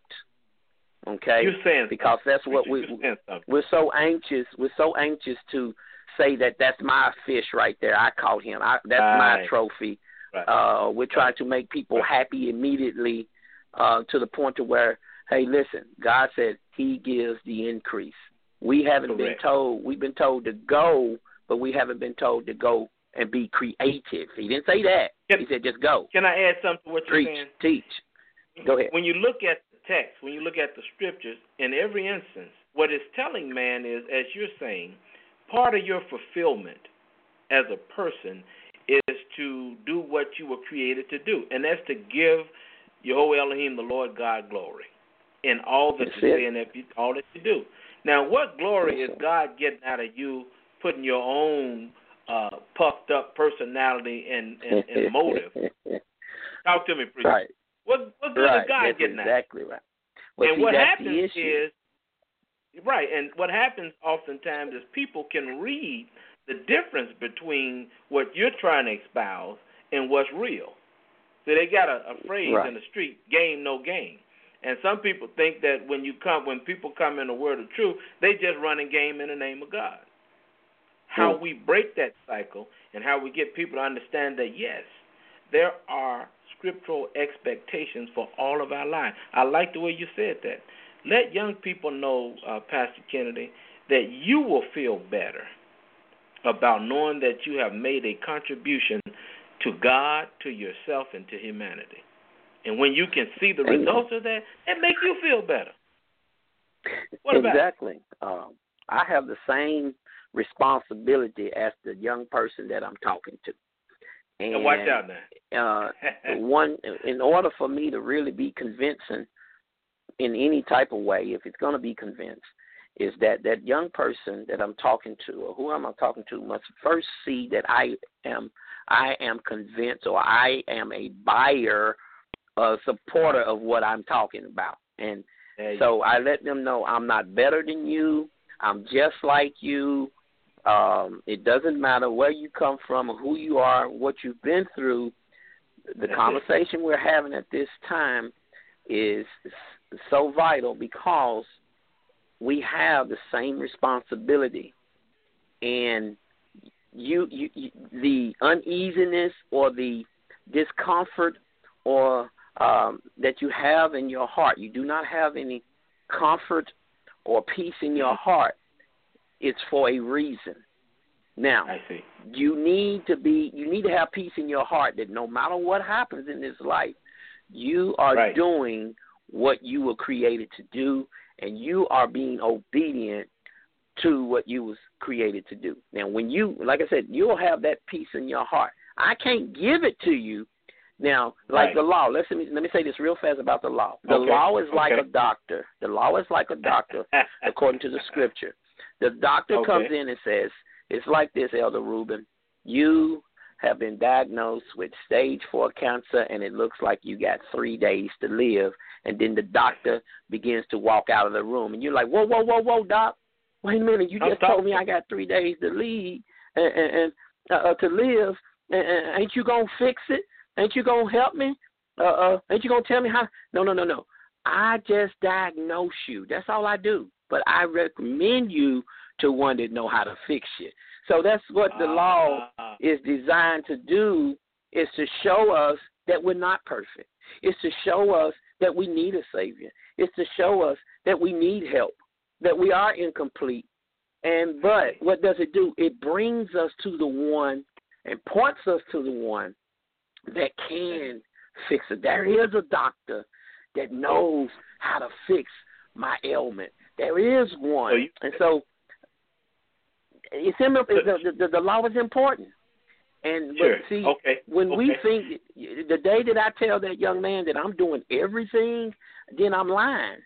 [SPEAKER 5] Okay?
[SPEAKER 2] You're saying
[SPEAKER 5] because that's what we we're so anxious. We're so anxious to say that that's my fish right there. I caught him. I, that's
[SPEAKER 2] right.
[SPEAKER 5] my trophy.
[SPEAKER 2] Right.
[SPEAKER 5] Uh, we're trying to make people
[SPEAKER 2] right.
[SPEAKER 5] happy immediately uh, to the point to where, hey, listen, God said He gives the increase. We haven't
[SPEAKER 2] Correct.
[SPEAKER 5] been told. We've been told to go, but we haven't been told to go and be creative. He didn't say that.
[SPEAKER 2] Can,
[SPEAKER 5] he said just go.
[SPEAKER 2] Can I add something to what you're
[SPEAKER 5] Preach,
[SPEAKER 2] saying?
[SPEAKER 5] teach. Go ahead.
[SPEAKER 2] When you look at the text, when you look at the scriptures, in every instance, what it's telling man is, as you're saying, part of your fulfillment as a person is to do what you were created to do, and that's to give Yehovah Elohim, the Lord God, glory in all that
[SPEAKER 5] That's
[SPEAKER 2] you
[SPEAKER 5] it.
[SPEAKER 2] say and that you, all that you do. Now, what glory
[SPEAKER 5] That's
[SPEAKER 2] is
[SPEAKER 5] it.
[SPEAKER 2] God getting out of you putting your own uh, puffed up personality and, and, and motive? Talk to me, preacher.
[SPEAKER 5] Right.
[SPEAKER 2] What, what good
[SPEAKER 5] right.
[SPEAKER 2] is God
[SPEAKER 5] that's
[SPEAKER 2] getting
[SPEAKER 5] exactly
[SPEAKER 2] at?
[SPEAKER 5] right. Well,
[SPEAKER 2] and
[SPEAKER 5] see,
[SPEAKER 2] what
[SPEAKER 5] that's
[SPEAKER 2] happens
[SPEAKER 5] the issue.
[SPEAKER 2] is, right, and what happens oftentimes is people can read the difference between what you're trying to espouse and what's real. So they got a, a phrase
[SPEAKER 5] right.
[SPEAKER 2] in the street, game, no game. And some people think that when you come, when people come in the word of truth, they just run a game in the name of God. How
[SPEAKER 5] mm.
[SPEAKER 2] we break that cycle and how we get people to understand that, yes, there are scriptural expectations for all of our lives. I like the way you said that. Let young people know, uh, Pastor Kennedy, that you will feel better about knowing that you have made a contribution to God, to yourself, and to humanity. And when you can see the
[SPEAKER 5] Amen.
[SPEAKER 2] results of that, it makes you feel better. What about
[SPEAKER 5] exactly. Um, I have the same responsibility as the young person that I'm talking to. And
[SPEAKER 2] now watch out now.
[SPEAKER 5] uh, one, in order for me to really be convincing in any type of way, if it's going to be convinced, is that that young person that I'm talking to, or who am I talking to, must first see that I am I am convinced, or I am a buyer, a supporter of what I'm talking about. And so I let them know I'm not better than you. I'm just like you. Um, it doesn't matter where you come from or who you are, what you've been through. The
[SPEAKER 2] That's
[SPEAKER 5] conversation it. we're having at this time is so vital because we have the same responsibility, and you, you, you the uneasiness or the discomfort or um, that you have in your heart, you do not have any comfort or peace in your heart. It's for a reason. Now,
[SPEAKER 2] I see.
[SPEAKER 5] you need to be, you need to have peace in your heart that no matter what happens in this life, you are
[SPEAKER 2] right.
[SPEAKER 5] doing what you were created to do, and you are being obedient to what you was created to do. Now, when you, like I said, you'll have that peace in your heart. I can't give it to you. Now, like
[SPEAKER 2] right.
[SPEAKER 5] the law, let's, let me, let me say this real fast about the law. The
[SPEAKER 2] okay.
[SPEAKER 5] law is like
[SPEAKER 2] okay.
[SPEAKER 5] a doctor. The law is like a doctor, according to the scripture. The doctor
[SPEAKER 2] okay.
[SPEAKER 5] comes in and says, it's like this, Elder Reuben. You have been diagnosed with stage four cancer, and it looks like you got three days to live. And then the doctor begins to walk out of the room, and you're like, whoa, whoa, whoa, whoa, doc. Wait a minute, you just told me I got three days to leave and, and, and uh, to live. And, and ain't you gonna fix it? Ain't you gonna help me? Uh, uh, ain't you gonna tell me how? No, no, no, no. I just diagnose you. That's all I do. But I recommend you to one that know how to fix you. So that's what the law
[SPEAKER 2] uh,
[SPEAKER 5] is designed to do, is to show us that we're not perfect. It's to show us that we need a Savior. It's to show us that we need help. that we are incomplete. And but what does it do? It brings us to the one and points us to the one that can fix it. There is a doctor that knows how to fix my ailment. There is one. So you, and so it's in the, the, the, the law is important. And
[SPEAKER 2] sure.
[SPEAKER 5] but see,
[SPEAKER 2] okay.
[SPEAKER 5] when
[SPEAKER 2] okay.
[SPEAKER 5] we think, the day that I tell that young man that I'm doing everything, then I'm lying.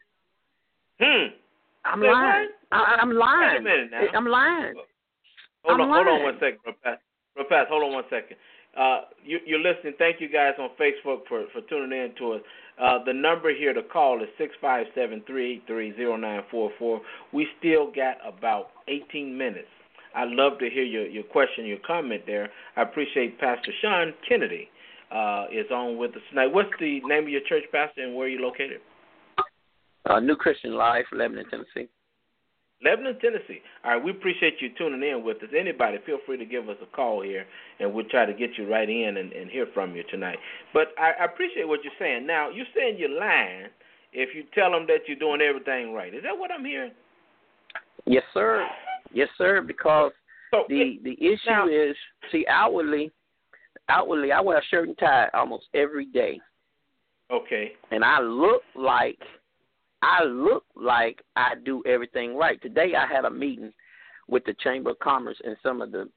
[SPEAKER 2] Hmm.
[SPEAKER 5] I'm Wait, lying. I, I'm lying.
[SPEAKER 2] Wait a minute now.
[SPEAKER 5] I'm lying.
[SPEAKER 2] Hold
[SPEAKER 5] I'm
[SPEAKER 2] on,
[SPEAKER 5] lying.
[SPEAKER 2] hold on one second, Rapath. Rapath, hold on one second. Uh, you, you're listening. Thank you guys on Facebook for, for tuning in to us. Uh, the number here to call is six five seven, three eight three, zero nine four four. We still got about eighteen minutes. I'd love to hear your, your question, your comment there. I appreciate Pastor Sean Kennedy uh, is on with us tonight. What's the name of your church, Pastor, and where are you located?
[SPEAKER 5] Uh, New Christian Life, Lebanon, Tennessee.
[SPEAKER 2] Lebanon, Tennessee. All right, we appreciate you tuning in with us. Anybody, feel free to give us a call here, and we'll try to get you right in and, and hear from you tonight. But I, I appreciate what you're saying. Now, you're saying you're lying if you tell them that you're doing everything right. Is that what I'm hearing?
[SPEAKER 5] Yes, sir. Yes, sir, because so, the, the issue now, is, see, outwardly, outwardly, I wear a shirt and tie almost every day.
[SPEAKER 2] Okay.
[SPEAKER 5] And I look like... I look like I do everything right. Today I had a meeting with the Chamber of Commerce and some of the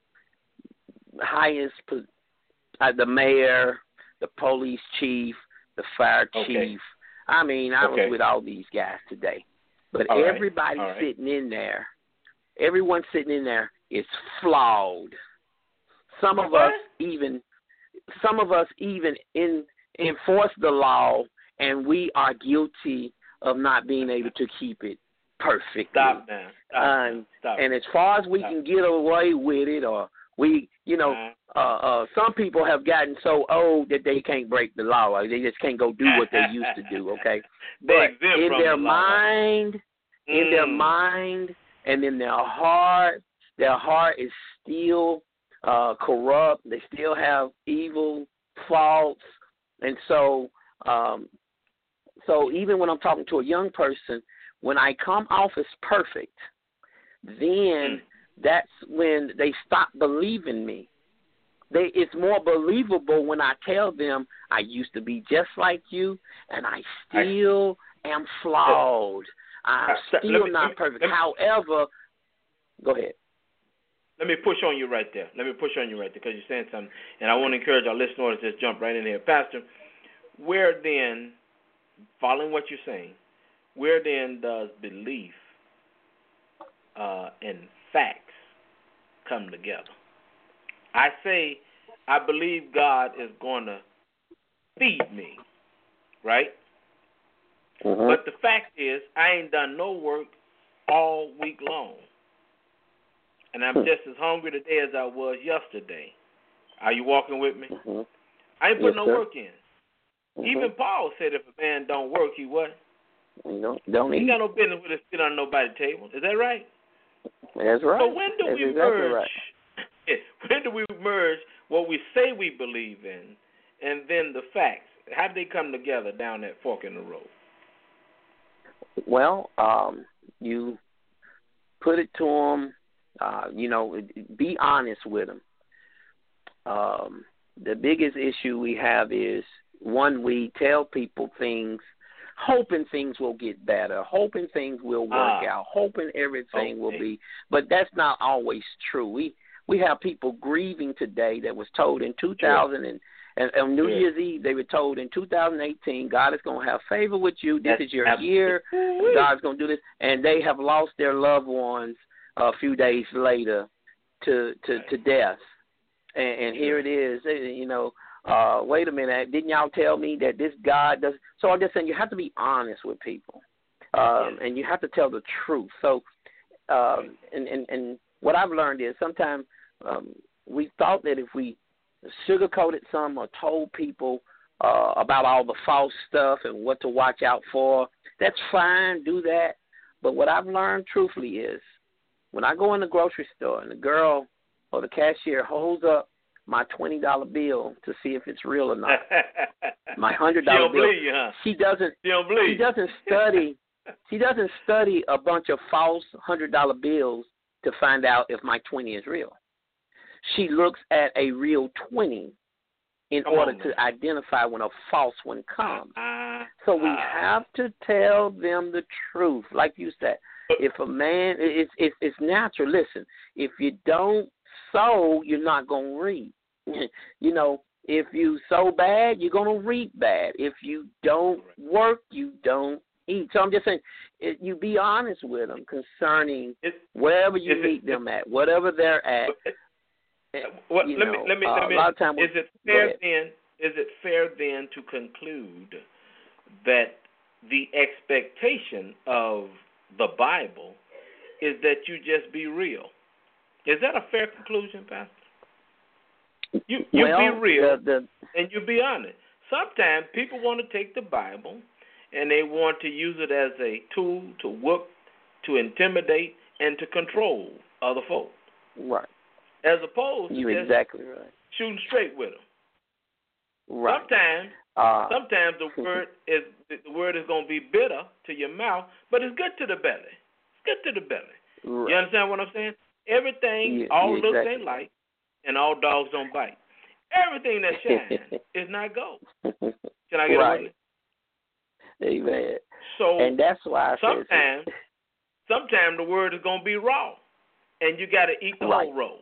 [SPEAKER 5] highest, uh, the mayor, the police chief, the fire
[SPEAKER 2] okay.
[SPEAKER 5] chief. I mean, I
[SPEAKER 2] okay.
[SPEAKER 5] was with all these guys today. But
[SPEAKER 2] all
[SPEAKER 5] everybody
[SPEAKER 2] right. right.
[SPEAKER 5] sitting in there, everyone sitting in there is flawed. Some of
[SPEAKER 2] what?
[SPEAKER 5] us even, some of us even in, enforce the law, and we are guilty of not being able to keep it perfectly.
[SPEAKER 2] Stop now. Stop.
[SPEAKER 5] Um,
[SPEAKER 2] Stop.
[SPEAKER 5] And as far as we
[SPEAKER 2] Stop.
[SPEAKER 5] can get away with it, or we, you know, uh, uh, some people have gotten so old that they can't break the law. Like they just can't go do what they used to do, okay? But in their
[SPEAKER 2] the
[SPEAKER 5] mind,
[SPEAKER 2] mm.
[SPEAKER 5] in their mind, and in their heart, their heart is still uh, corrupt. They still have evil thoughts. And so, um, So even when I'm talking to a young person, when I come off as perfect, then that's when they stop believing me. They, it's more believable when I tell them I used to be just like you, and I still I, am flawed. I'm still
[SPEAKER 2] me,
[SPEAKER 5] not
[SPEAKER 2] me,
[SPEAKER 5] perfect.
[SPEAKER 2] Me,
[SPEAKER 5] However, go ahead.
[SPEAKER 2] Let me push on you right there. Let me push on you right there because you're saying something, and I want to encourage our listeners to just jump right in here. Pastor, where then... Following what you're saying, where then does belief uh, and facts come together? I say I believe God is going to feed me, right?
[SPEAKER 5] Mm-hmm.
[SPEAKER 2] But the fact is I ain't done no work all week long. And I'm just as hungry today as I was yesterday. Are you walking with me?
[SPEAKER 5] Mm-hmm.
[SPEAKER 2] I ain't putting
[SPEAKER 5] yes,
[SPEAKER 2] no
[SPEAKER 5] sir.
[SPEAKER 2] work in.
[SPEAKER 5] Mm-hmm.
[SPEAKER 2] Even Paul said if a man don't work, he what?
[SPEAKER 5] No, don't
[SPEAKER 2] he
[SPEAKER 5] eat.
[SPEAKER 2] He got no business with a sit on nobody's table. Is that right?
[SPEAKER 5] That's right.
[SPEAKER 2] So when do
[SPEAKER 5] That's
[SPEAKER 2] we
[SPEAKER 5] exactly
[SPEAKER 2] merge?
[SPEAKER 5] Right.
[SPEAKER 2] When do we merge what we say we believe in and then the facts? How do they come together down that fork in the road?
[SPEAKER 5] Well, um, you put it to them. Uh, you know, be honest with them. Um, the biggest issue we have is, one, we tell people things, hoping things will get better, hoping things will work
[SPEAKER 2] ah,
[SPEAKER 5] out, hoping everything
[SPEAKER 2] okay.
[SPEAKER 5] will be, but that's not always true. We we have people grieving today that was told in two thousand
[SPEAKER 2] sure.
[SPEAKER 5] and, and on New
[SPEAKER 2] sure.
[SPEAKER 5] Year's Eve, they were told in two thousand eighteen, God is going to have favor with you. This
[SPEAKER 2] that's
[SPEAKER 5] is your
[SPEAKER 2] absolutely.
[SPEAKER 5] year. God's going to do this. And they have lost their loved ones a few days later to to,
[SPEAKER 2] right.
[SPEAKER 5] to death. And, and here it is, you know, uh, wait a minute, didn't y'all tell me that this God does? So I'm just saying you have to be honest with people, um, and you have to tell the truth. So, um, and, and, and what I've learned is sometimes um, we thought that if we sugarcoated some or told people uh, about all the false stuff and what to watch out for, that's fine, do that. But what I've learned truthfully is when I go in the grocery store and the girl or the cashier holds up my twenty dollar bill to see if it's real or not, my one hundred dollar bill,
[SPEAKER 2] believe you, huh?
[SPEAKER 5] she doesn't
[SPEAKER 2] she, don't believe.
[SPEAKER 5] she doesn't study She doesn't study a bunch of false hundred dollar bills to find out if my twenty is real. She looks at a real twenty in
[SPEAKER 2] Come
[SPEAKER 5] order
[SPEAKER 2] on,
[SPEAKER 5] to
[SPEAKER 2] man.
[SPEAKER 5] identify when a false one comes.
[SPEAKER 2] Uh,
[SPEAKER 5] So we
[SPEAKER 2] uh,
[SPEAKER 5] have to tell them the truth, like you said. If a man, it's it's, it's natural. Listen, if you don't sow, you're not gonna reap. You know, if you sow bad, you're gonna reap bad. If you don't work, you don't eat. So I'm just saying, it, you be honest with them concerning
[SPEAKER 2] it,
[SPEAKER 5] wherever you
[SPEAKER 2] it,
[SPEAKER 5] meet
[SPEAKER 2] it,
[SPEAKER 5] them at, whatever they're at.
[SPEAKER 2] What,
[SPEAKER 5] you
[SPEAKER 2] let
[SPEAKER 5] know,
[SPEAKER 2] me let me
[SPEAKER 5] uh,
[SPEAKER 2] let me.
[SPEAKER 5] A lot of time
[SPEAKER 2] is it fair then? Is it fair then to conclude that the expectation of the Bible is that you just be real? Is that a fair conclusion, Pastor? You you
[SPEAKER 5] well,
[SPEAKER 2] be real
[SPEAKER 5] the, the,
[SPEAKER 2] and you be honest. Sometimes people want to take the Bible and they want to use it as a tool to work, to intimidate, and to control other folks.
[SPEAKER 5] Right.
[SPEAKER 2] As opposed to
[SPEAKER 5] You're
[SPEAKER 2] just
[SPEAKER 5] exactly right.
[SPEAKER 2] shooting straight with them.
[SPEAKER 5] Right.
[SPEAKER 2] Sometimes,
[SPEAKER 5] uh,
[SPEAKER 2] sometimes the word is the word is going to be bitter to your mouth, but it's good to the belly. It's good to the belly.
[SPEAKER 5] right.
[SPEAKER 2] You understand what I'm saying? Everything,
[SPEAKER 5] Yeah,
[SPEAKER 2] all
[SPEAKER 5] yeah,
[SPEAKER 2] looks
[SPEAKER 5] exactly.
[SPEAKER 2] ain't light, and all dogs don't bite. Everything that shines is not gold. Can I get
[SPEAKER 5] right.
[SPEAKER 2] a witness?
[SPEAKER 5] Amen.
[SPEAKER 2] So
[SPEAKER 5] and that's why I
[SPEAKER 2] sometimes,
[SPEAKER 5] said
[SPEAKER 2] sometimes the word is going to be raw, and you got to eat the
[SPEAKER 5] right.
[SPEAKER 2] whole roll.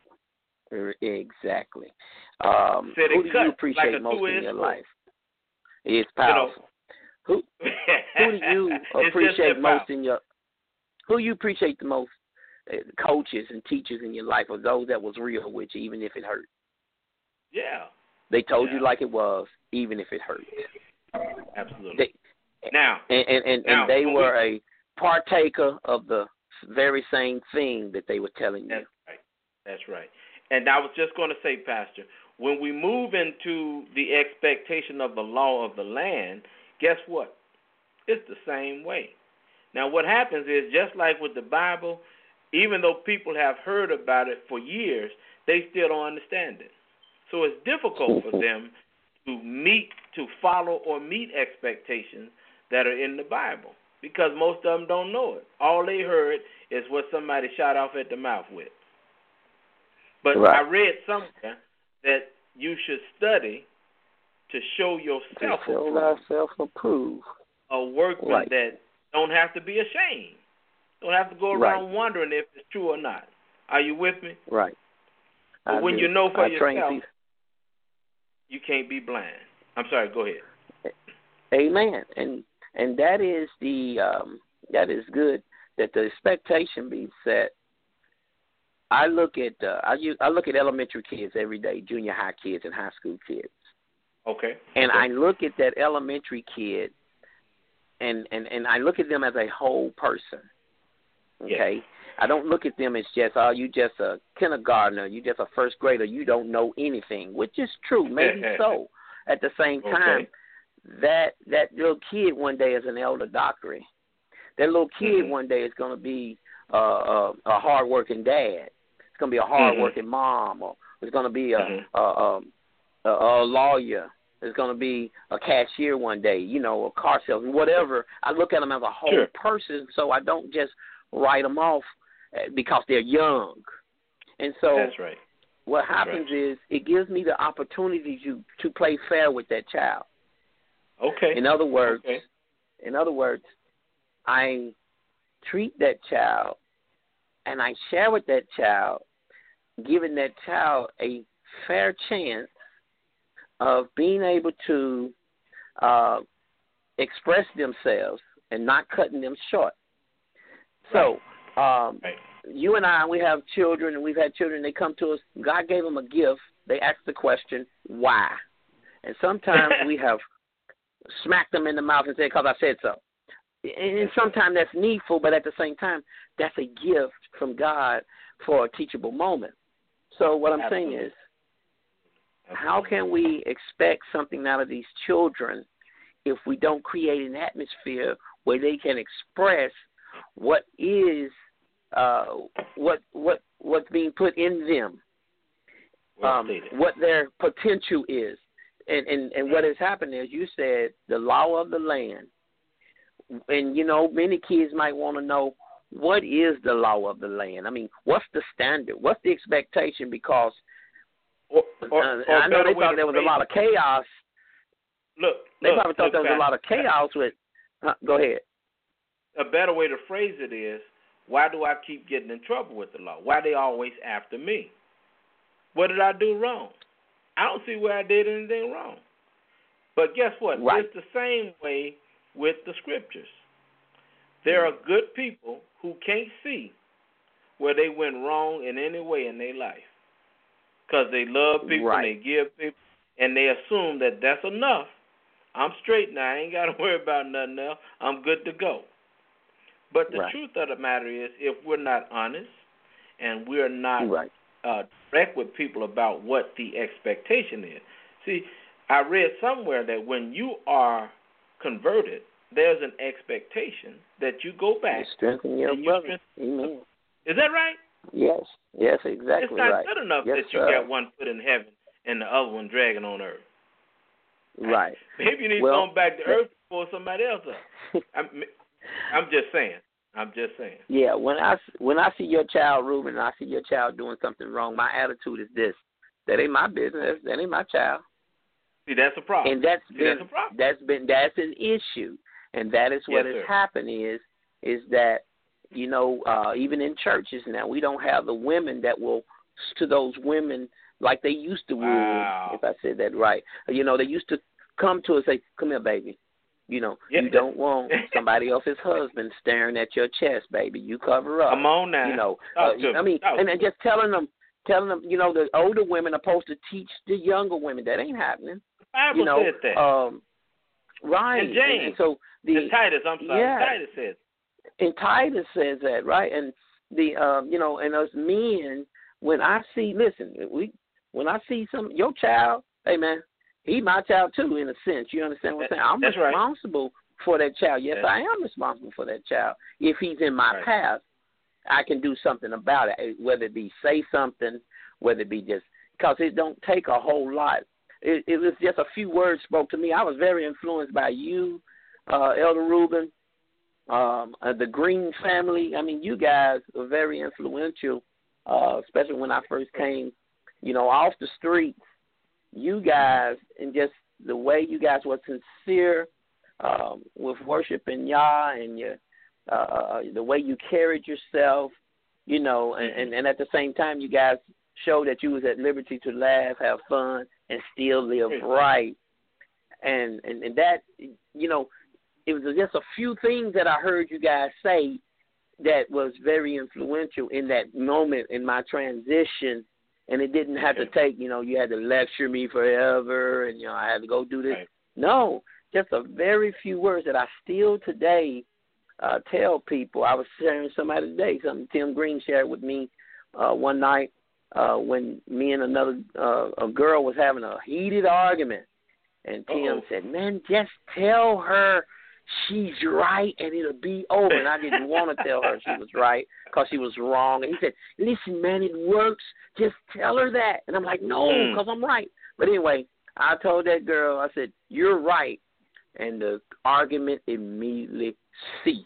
[SPEAKER 5] Exactly. Um,
[SPEAKER 2] Said
[SPEAKER 5] who
[SPEAKER 2] it
[SPEAKER 5] do
[SPEAKER 2] cut
[SPEAKER 5] you appreciate
[SPEAKER 2] like a
[SPEAKER 5] most in
[SPEAKER 2] two-edged
[SPEAKER 5] your
[SPEAKER 2] sword.
[SPEAKER 5] life? It's powerful.
[SPEAKER 2] You know,
[SPEAKER 5] who who do you
[SPEAKER 2] It's
[SPEAKER 5] appreciate
[SPEAKER 2] just
[SPEAKER 5] most
[SPEAKER 2] about-
[SPEAKER 5] in your? Who you appreciate the most? Uh, coaches and teachers in your life, or those that was real with you, even if it hurt.
[SPEAKER 2] Yeah.
[SPEAKER 5] They told
[SPEAKER 2] Yeah.
[SPEAKER 5] you like it was, even if it hurt.
[SPEAKER 2] Absolutely.
[SPEAKER 5] They,
[SPEAKER 2] now,
[SPEAKER 5] and and, and,
[SPEAKER 2] now,
[SPEAKER 5] and they
[SPEAKER 2] when
[SPEAKER 5] were
[SPEAKER 2] we,
[SPEAKER 5] a partaker of the very same thing that they were telling you.
[SPEAKER 2] That's right. That's right. And I was just going to say, Pastor, when we move into the expectation of the law of the land, guess what? It's the same way. Now, what happens is, just like with the Bible, even though people have heard about it for years, they still don't understand it. So it's difficult for them to meet, to follow or meet expectations that are in the Bible, because most of them don't know it. All they heard is what somebody shot off at the mouth with. But
[SPEAKER 5] right.
[SPEAKER 2] I read somewhere that you should study to show yourself
[SPEAKER 5] To show
[SPEAKER 2] approved,
[SPEAKER 5] thyself approved.
[SPEAKER 2] a workman
[SPEAKER 5] Right.
[SPEAKER 2] that don't have to be ashamed, don't have to go around
[SPEAKER 5] Right.
[SPEAKER 2] wondering if it's true or not. Are you with me?
[SPEAKER 5] Right.
[SPEAKER 2] But
[SPEAKER 5] I
[SPEAKER 2] when
[SPEAKER 5] do.
[SPEAKER 2] you know for
[SPEAKER 5] I train
[SPEAKER 2] yourself,
[SPEAKER 5] people.
[SPEAKER 2] you can't be blind. I'm sorry, go ahead.
[SPEAKER 5] Amen. And and that is the um, that is good that the expectation be set. I look at uh, I use, I look at elementary kids every day, junior high kids and high school kids.
[SPEAKER 2] Okay.
[SPEAKER 5] And
[SPEAKER 2] okay.
[SPEAKER 5] I look at that elementary kid, and, and, and I look at them as a whole person. Okay,
[SPEAKER 2] yes.
[SPEAKER 5] I don't look at them as just oh you just a kindergartner, you just a first grader, you don't know anything, which is true, maybe so. At the same time,
[SPEAKER 2] okay.
[SPEAKER 5] that that little kid one day is an elder doctorate. That little kid
[SPEAKER 2] mm-hmm.
[SPEAKER 5] one day is going to be uh, a, a hard-working dad. It's going to be a hard-working
[SPEAKER 2] mm-hmm.
[SPEAKER 5] mom, or it's going to be a,
[SPEAKER 2] mm-hmm.
[SPEAKER 5] a, a, a, a lawyer. It's going to be a cashier one day, you know, a car salesman, whatever. I look at them as a whole
[SPEAKER 2] sure.
[SPEAKER 5] person, so I don't just write them off because they're young. And so
[SPEAKER 2] That's right.
[SPEAKER 5] what
[SPEAKER 2] That's
[SPEAKER 5] happens
[SPEAKER 2] right.
[SPEAKER 5] is it gives me the opportunity to, to play fair with that child.
[SPEAKER 2] Okay.
[SPEAKER 5] In other words,
[SPEAKER 2] okay.
[SPEAKER 5] in other words, I treat that child and I share with that child, giving that child a fair chance of being able to uh, express themselves and not cutting them short. So, um,
[SPEAKER 2] right.
[SPEAKER 5] you and I, we have children, and we've had children, they come to us, God gave them a gift, they ask the question, why? And sometimes we have smacked them in the mouth and said, because I said so. And sometimes that's needful, but at the same time, that's a gift from God for a teachable moment. So what I'm
[SPEAKER 2] Absolutely.
[SPEAKER 5] saying is, how can we expect something out of these children if we don't create an atmosphere where they can express what is uh, what what what's being put in them,
[SPEAKER 2] Well
[SPEAKER 5] um,
[SPEAKER 2] stated.
[SPEAKER 5] what their potential is, and, and and what has happened is you said the law of the land. and you know, many kids might want to know, what is the law of the land? I mean, what's the standard? What's the expectation? Because
[SPEAKER 2] or, or,
[SPEAKER 5] uh,
[SPEAKER 2] or
[SPEAKER 5] I know they thought there was a lot
[SPEAKER 2] it.
[SPEAKER 5] of chaos.
[SPEAKER 2] Look,
[SPEAKER 5] they
[SPEAKER 2] look,
[SPEAKER 5] probably thought
[SPEAKER 2] look,
[SPEAKER 5] there was a lot of chaos with. Uh, go ahead.
[SPEAKER 2] A better way to phrase it is, why do I keep getting in trouble with the law? Why are they always after me? What did I do wrong? I don't see where I did anything wrong. But guess what?
[SPEAKER 5] Right.
[SPEAKER 2] It's the same way with the scriptures. There are good people who can't see where they went wrong in any way in their life because they love people
[SPEAKER 5] right.
[SPEAKER 2] and they give people, and they assume that that's enough. I'm straight now. I ain't got to worry about nothing else. I'm good to go. But the
[SPEAKER 5] right.
[SPEAKER 2] truth of the matter is, if we're not honest and we're not
[SPEAKER 5] right.
[SPEAKER 2] uh, direct with people about what the expectation is. See, I read somewhere that when you are converted, there's an expectation that you go back.
[SPEAKER 5] You strengthen your
[SPEAKER 2] and
[SPEAKER 5] brother.
[SPEAKER 2] You
[SPEAKER 5] Amen.
[SPEAKER 2] Is that right?
[SPEAKER 5] Yes. Yes, exactly
[SPEAKER 2] It's not
[SPEAKER 5] right.
[SPEAKER 2] good enough
[SPEAKER 5] yes,
[SPEAKER 2] that you
[SPEAKER 5] sir.
[SPEAKER 2] got one foot in heaven and the other one dragging on earth.
[SPEAKER 5] Right.
[SPEAKER 2] Maybe you need
[SPEAKER 5] well,
[SPEAKER 2] to go back to earth before somebody else does. I'm, I'm just saying. I'm just saying.
[SPEAKER 5] Yeah, when I, when I see your child, Ruben, and I see your child doing something wrong, my attitude is this: that ain't my business. That ain't my child.
[SPEAKER 2] See, that's a problem.
[SPEAKER 5] And that's
[SPEAKER 2] see,
[SPEAKER 5] been
[SPEAKER 2] that's a problem.
[SPEAKER 5] that's been that's an issue, and that is what
[SPEAKER 2] yes,
[SPEAKER 5] has
[SPEAKER 2] sir.
[SPEAKER 5] happened is is that you know uh, even in churches now we don't have the women that will to those women like they used to.
[SPEAKER 2] Wow.
[SPEAKER 5] If I said that right, you know they used to come to us and say, "Come here, baby." You know,
[SPEAKER 2] yeah.
[SPEAKER 5] you don't want somebody else's husband staring at your chest, baby. You cover up.
[SPEAKER 2] Come on now.
[SPEAKER 5] You know,
[SPEAKER 2] uh,
[SPEAKER 5] I mean, and, and just telling them, telling them, you know, the older women are supposed to teach the younger women. That ain't happening.
[SPEAKER 2] The Bible
[SPEAKER 5] you know,
[SPEAKER 2] said that.
[SPEAKER 5] Um, right.
[SPEAKER 2] And James.
[SPEAKER 5] And, and so the
[SPEAKER 2] and Titus, I'm sorry.
[SPEAKER 5] yeah,
[SPEAKER 2] Titus says.
[SPEAKER 5] And Titus says that, right? And the um, you know, and us men, when I see, listen, we when I see some your child, hey man. He my child too, in a sense. You understand what I'm saying? I'm
[SPEAKER 2] That's
[SPEAKER 5] responsible
[SPEAKER 2] right.
[SPEAKER 5] for that child. Yes,
[SPEAKER 2] That's
[SPEAKER 5] I am responsible for that child. If he's in my
[SPEAKER 2] right.
[SPEAKER 5] path, I can do something about it, whether it be say something, whether it be just because it don't take a whole lot. It, it was just a few words spoke to me. I was very influenced by you, uh, Elder Reuben, um, uh, the Green family. I mean, you guys are very influential, uh, especially when I first came, you know, off the streets. You guys, and just the way you guys were sincere um, with worshiping Yah and your, uh, the way you carried yourself, you know, and, and, and at the same time, you guys showed that you was at liberty to laugh, have fun, and still live right. And, and, and that, you know, it was just a few things that I heard you guys say that was very influential in that moment in my transition. And it didn't have
[SPEAKER 2] okay.
[SPEAKER 5] to take, you know, you had to lecture me forever and, you know, I had to go do this.
[SPEAKER 2] Right.
[SPEAKER 5] No, just a very few words that I still today uh, tell people. I was sharing somebody today, something Tim Green shared with me uh, one night uh, when me and another uh, a girl was having a heated argument. And Tim
[SPEAKER 2] Uh-oh.
[SPEAKER 5] said, man, just tell her she's right and it'll be over. And I didn't want to tell her she was right because she was wrong. And he said, listen, man, it works. Just tell her that. And I'm like, no, because I'm right. But anyway, I told that girl, I said, you're right. And the argument immediately ceased.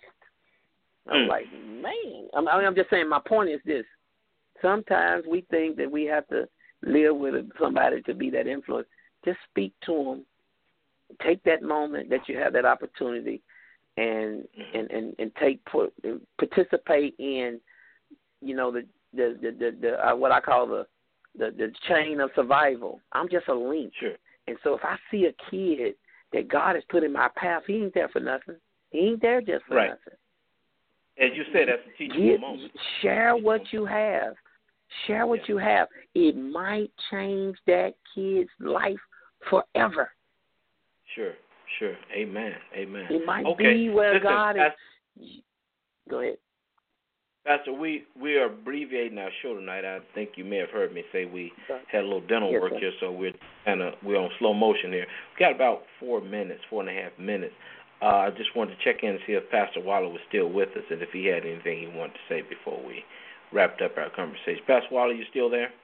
[SPEAKER 5] I'm
[SPEAKER 2] mm.
[SPEAKER 5] like, man. I'm, I'm just saying my point is this. Sometimes we think that we have to live with somebody to be that influence. Just speak to them. Take that moment that you have that opportunity and and, and, and take participate in, you know, the the the, the, the uh, what I call the, the the chain of survival. I'm just a link.
[SPEAKER 2] Sure.
[SPEAKER 5] And so if I see a kid that God has put in my path, he ain't there for nothing. He ain't there just for
[SPEAKER 2] right.
[SPEAKER 5] nothing.
[SPEAKER 2] As you said, that's a teachable
[SPEAKER 5] Get,
[SPEAKER 2] moment.
[SPEAKER 5] Share what you have. Share what yeah. you have. It might change that kid's life forever.
[SPEAKER 2] Sure, sure. Amen, amen.
[SPEAKER 5] It might
[SPEAKER 2] okay.
[SPEAKER 5] be where
[SPEAKER 2] Listen,
[SPEAKER 5] God is.
[SPEAKER 2] Pastor,
[SPEAKER 5] Go ahead.
[SPEAKER 2] Pastor, we, we are abbreviating our show tonight. I think you may have heard me say we had a little dental
[SPEAKER 5] yes,
[SPEAKER 2] work
[SPEAKER 5] sir.
[SPEAKER 2] here, so we're kind of we're on slow motion here. We got about four minutes, four and a half minutes. Uh, I just wanted to check in and see if Pastor Waller was still with us and if he had anything he wanted to say before we wrapped up our conversation. Pastor Waller, you still there?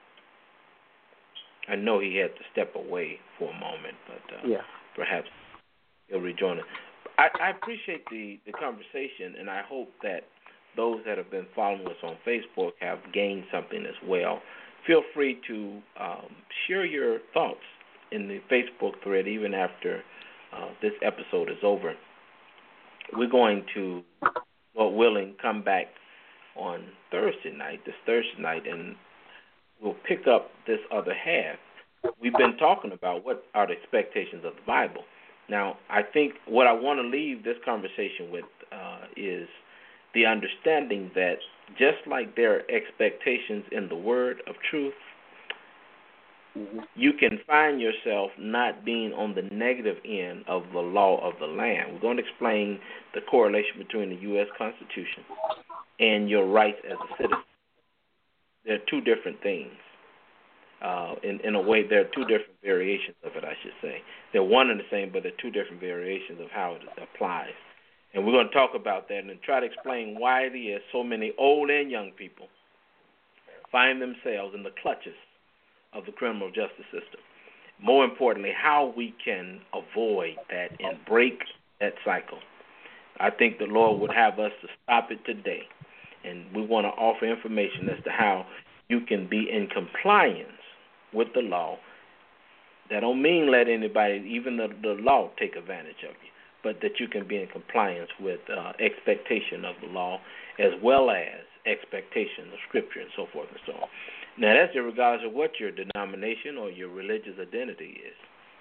[SPEAKER 2] I know he had to step away for a moment, but uh,
[SPEAKER 5] yeah.
[SPEAKER 2] perhaps he'll rejoin us. I, I appreciate the, the conversation, and I hope that those that have been following us on Facebook have gained something as well. Feel free to um, share your thoughts in the Facebook thread even after uh, this episode is over. We're going to, Lord willing, come back on Thursday night, this Thursday night, and we'll pick up this other half. We've been talking about what are the expectations of the Bible. Now, I think what I want to leave this conversation with uh, is the understanding that just like there are expectations in the word of truth, mm-hmm. you can find yourself not being on the negative end of the law of the land. We're going to explain the correlation between the U S Constitution and your rights as a citizen. They're two different things. Uh, in, in a way, there are two different variations of it, I should say. They're one and the same, but they're two different variations of how it applies. And we're going to talk about that and try to explain why it is so many old and young people find themselves in the clutches of the criminal justice system. More importantly, how we can avoid that and break that cycle. I think the Lord would have us to stop it today. And we want to offer information as to how you can be in compliance with the law. That don't mean let anybody, even the, the law, take advantage of you, but that you can be in compliance with uh, expectation of the law as well as expectation of Scripture and so forth and so on. Now, that's regardless of what your denomination or your religious identity is.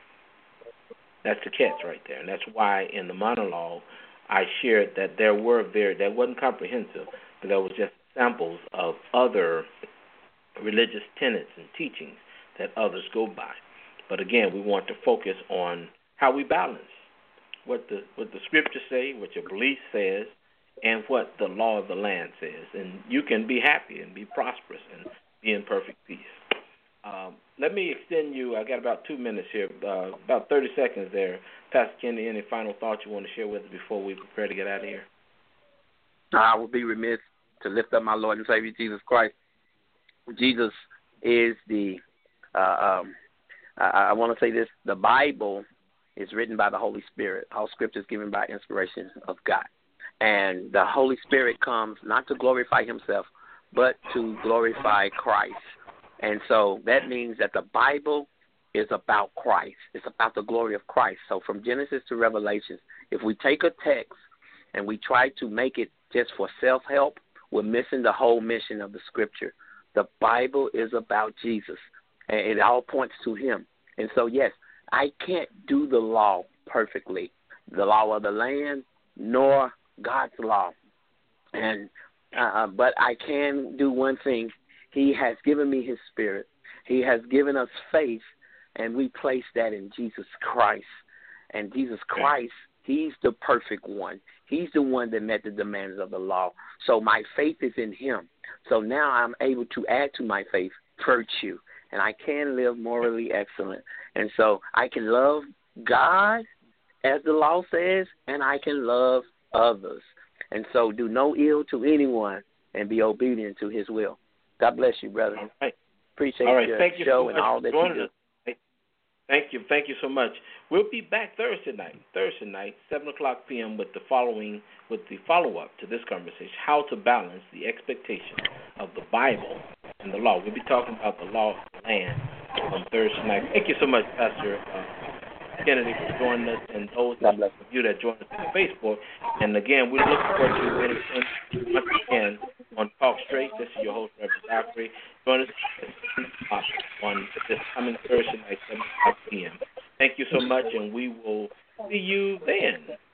[SPEAKER 2] That's the catch right there, and that's why in the monologue I shared that there were very, that wasn't comprehensive, but there was just samples of other religious tenets and teachings that others go by. But again, we want to focus on how we balance what the what the Scripture say, what your belief says, and what the law of the land says. And you can be happy and be prosperous and be in perfect peace. Um, let me extend you, I got about two minutes here, uh, about thirty seconds there. Pastor Kenny, any final thoughts you want to share with us before we prepare to get out of here?
[SPEAKER 5] I would be remiss to lift up my Lord and Savior Jesus Christ. Jesus is the, uh, um, I, I want to say this, the Bible is written by the Holy Spirit. All Scripture is given by inspiration of God. And the Holy Spirit comes not to glorify himself, but to glorify Christ. And so that means that the Bible is about Christ. It's about the glory of Christ. So from Genesis to Revelation, if we take a text and we try to make it just for self-help, we're missing the whole mission of the Scripture. The Bible is about Jesus, and it all points to him. And so, yes, I can't do the law perfectly, the law of the land, nor God's law. And uh, but I can do one thing. He has given me his Spirit. He has given us faith, and we place that in Jesus Christ. And Jesus Christ, he's the perfect one. He's the one that met the demands of the law. So my faith is in him. So now I'm able to add to my faith virtue, and I can live morally excellent. And so I can love God, as the law says, and I can love others. And so do no ill to anyone and be obedient to his will. God bless you, brother.
[SPEAKER 2] All right.
[SPEAKER 5] Appreciate
[SPEAKER 2] all right.
[SPEAKER 5] your
[SPEAKER 2] Thank you
[SPEAKER 5] show
[SPEAKER 2] so
[SPEAKER 5] and
[SPEAKER 2] much
[SPEAKER 5] all
[SPEAKER 2] for
[SPEAKER 5] that you
[SPEAKER 2] joining
[SPEAKER 5] do.
[SPEAKER 2] us. Thank you. Thank you so much. We'll be back Thursday night, Thursday night, seven o'clock p.m. with the following, with the follow-up to this conversation, how to balance the expectation of the Bible and the law. We'll be talking about the law of the land on Thursday night. Thank you so much, Pastor uh, Kennedy, for joining us, and those of you that joined us on Facebook. And again, we look forward to you once again on Talk Straight. This is your host, Reverend Dockery. Join us on this coming Thursday night, seven o'clock p.m. Thank you so much, and we will see you then.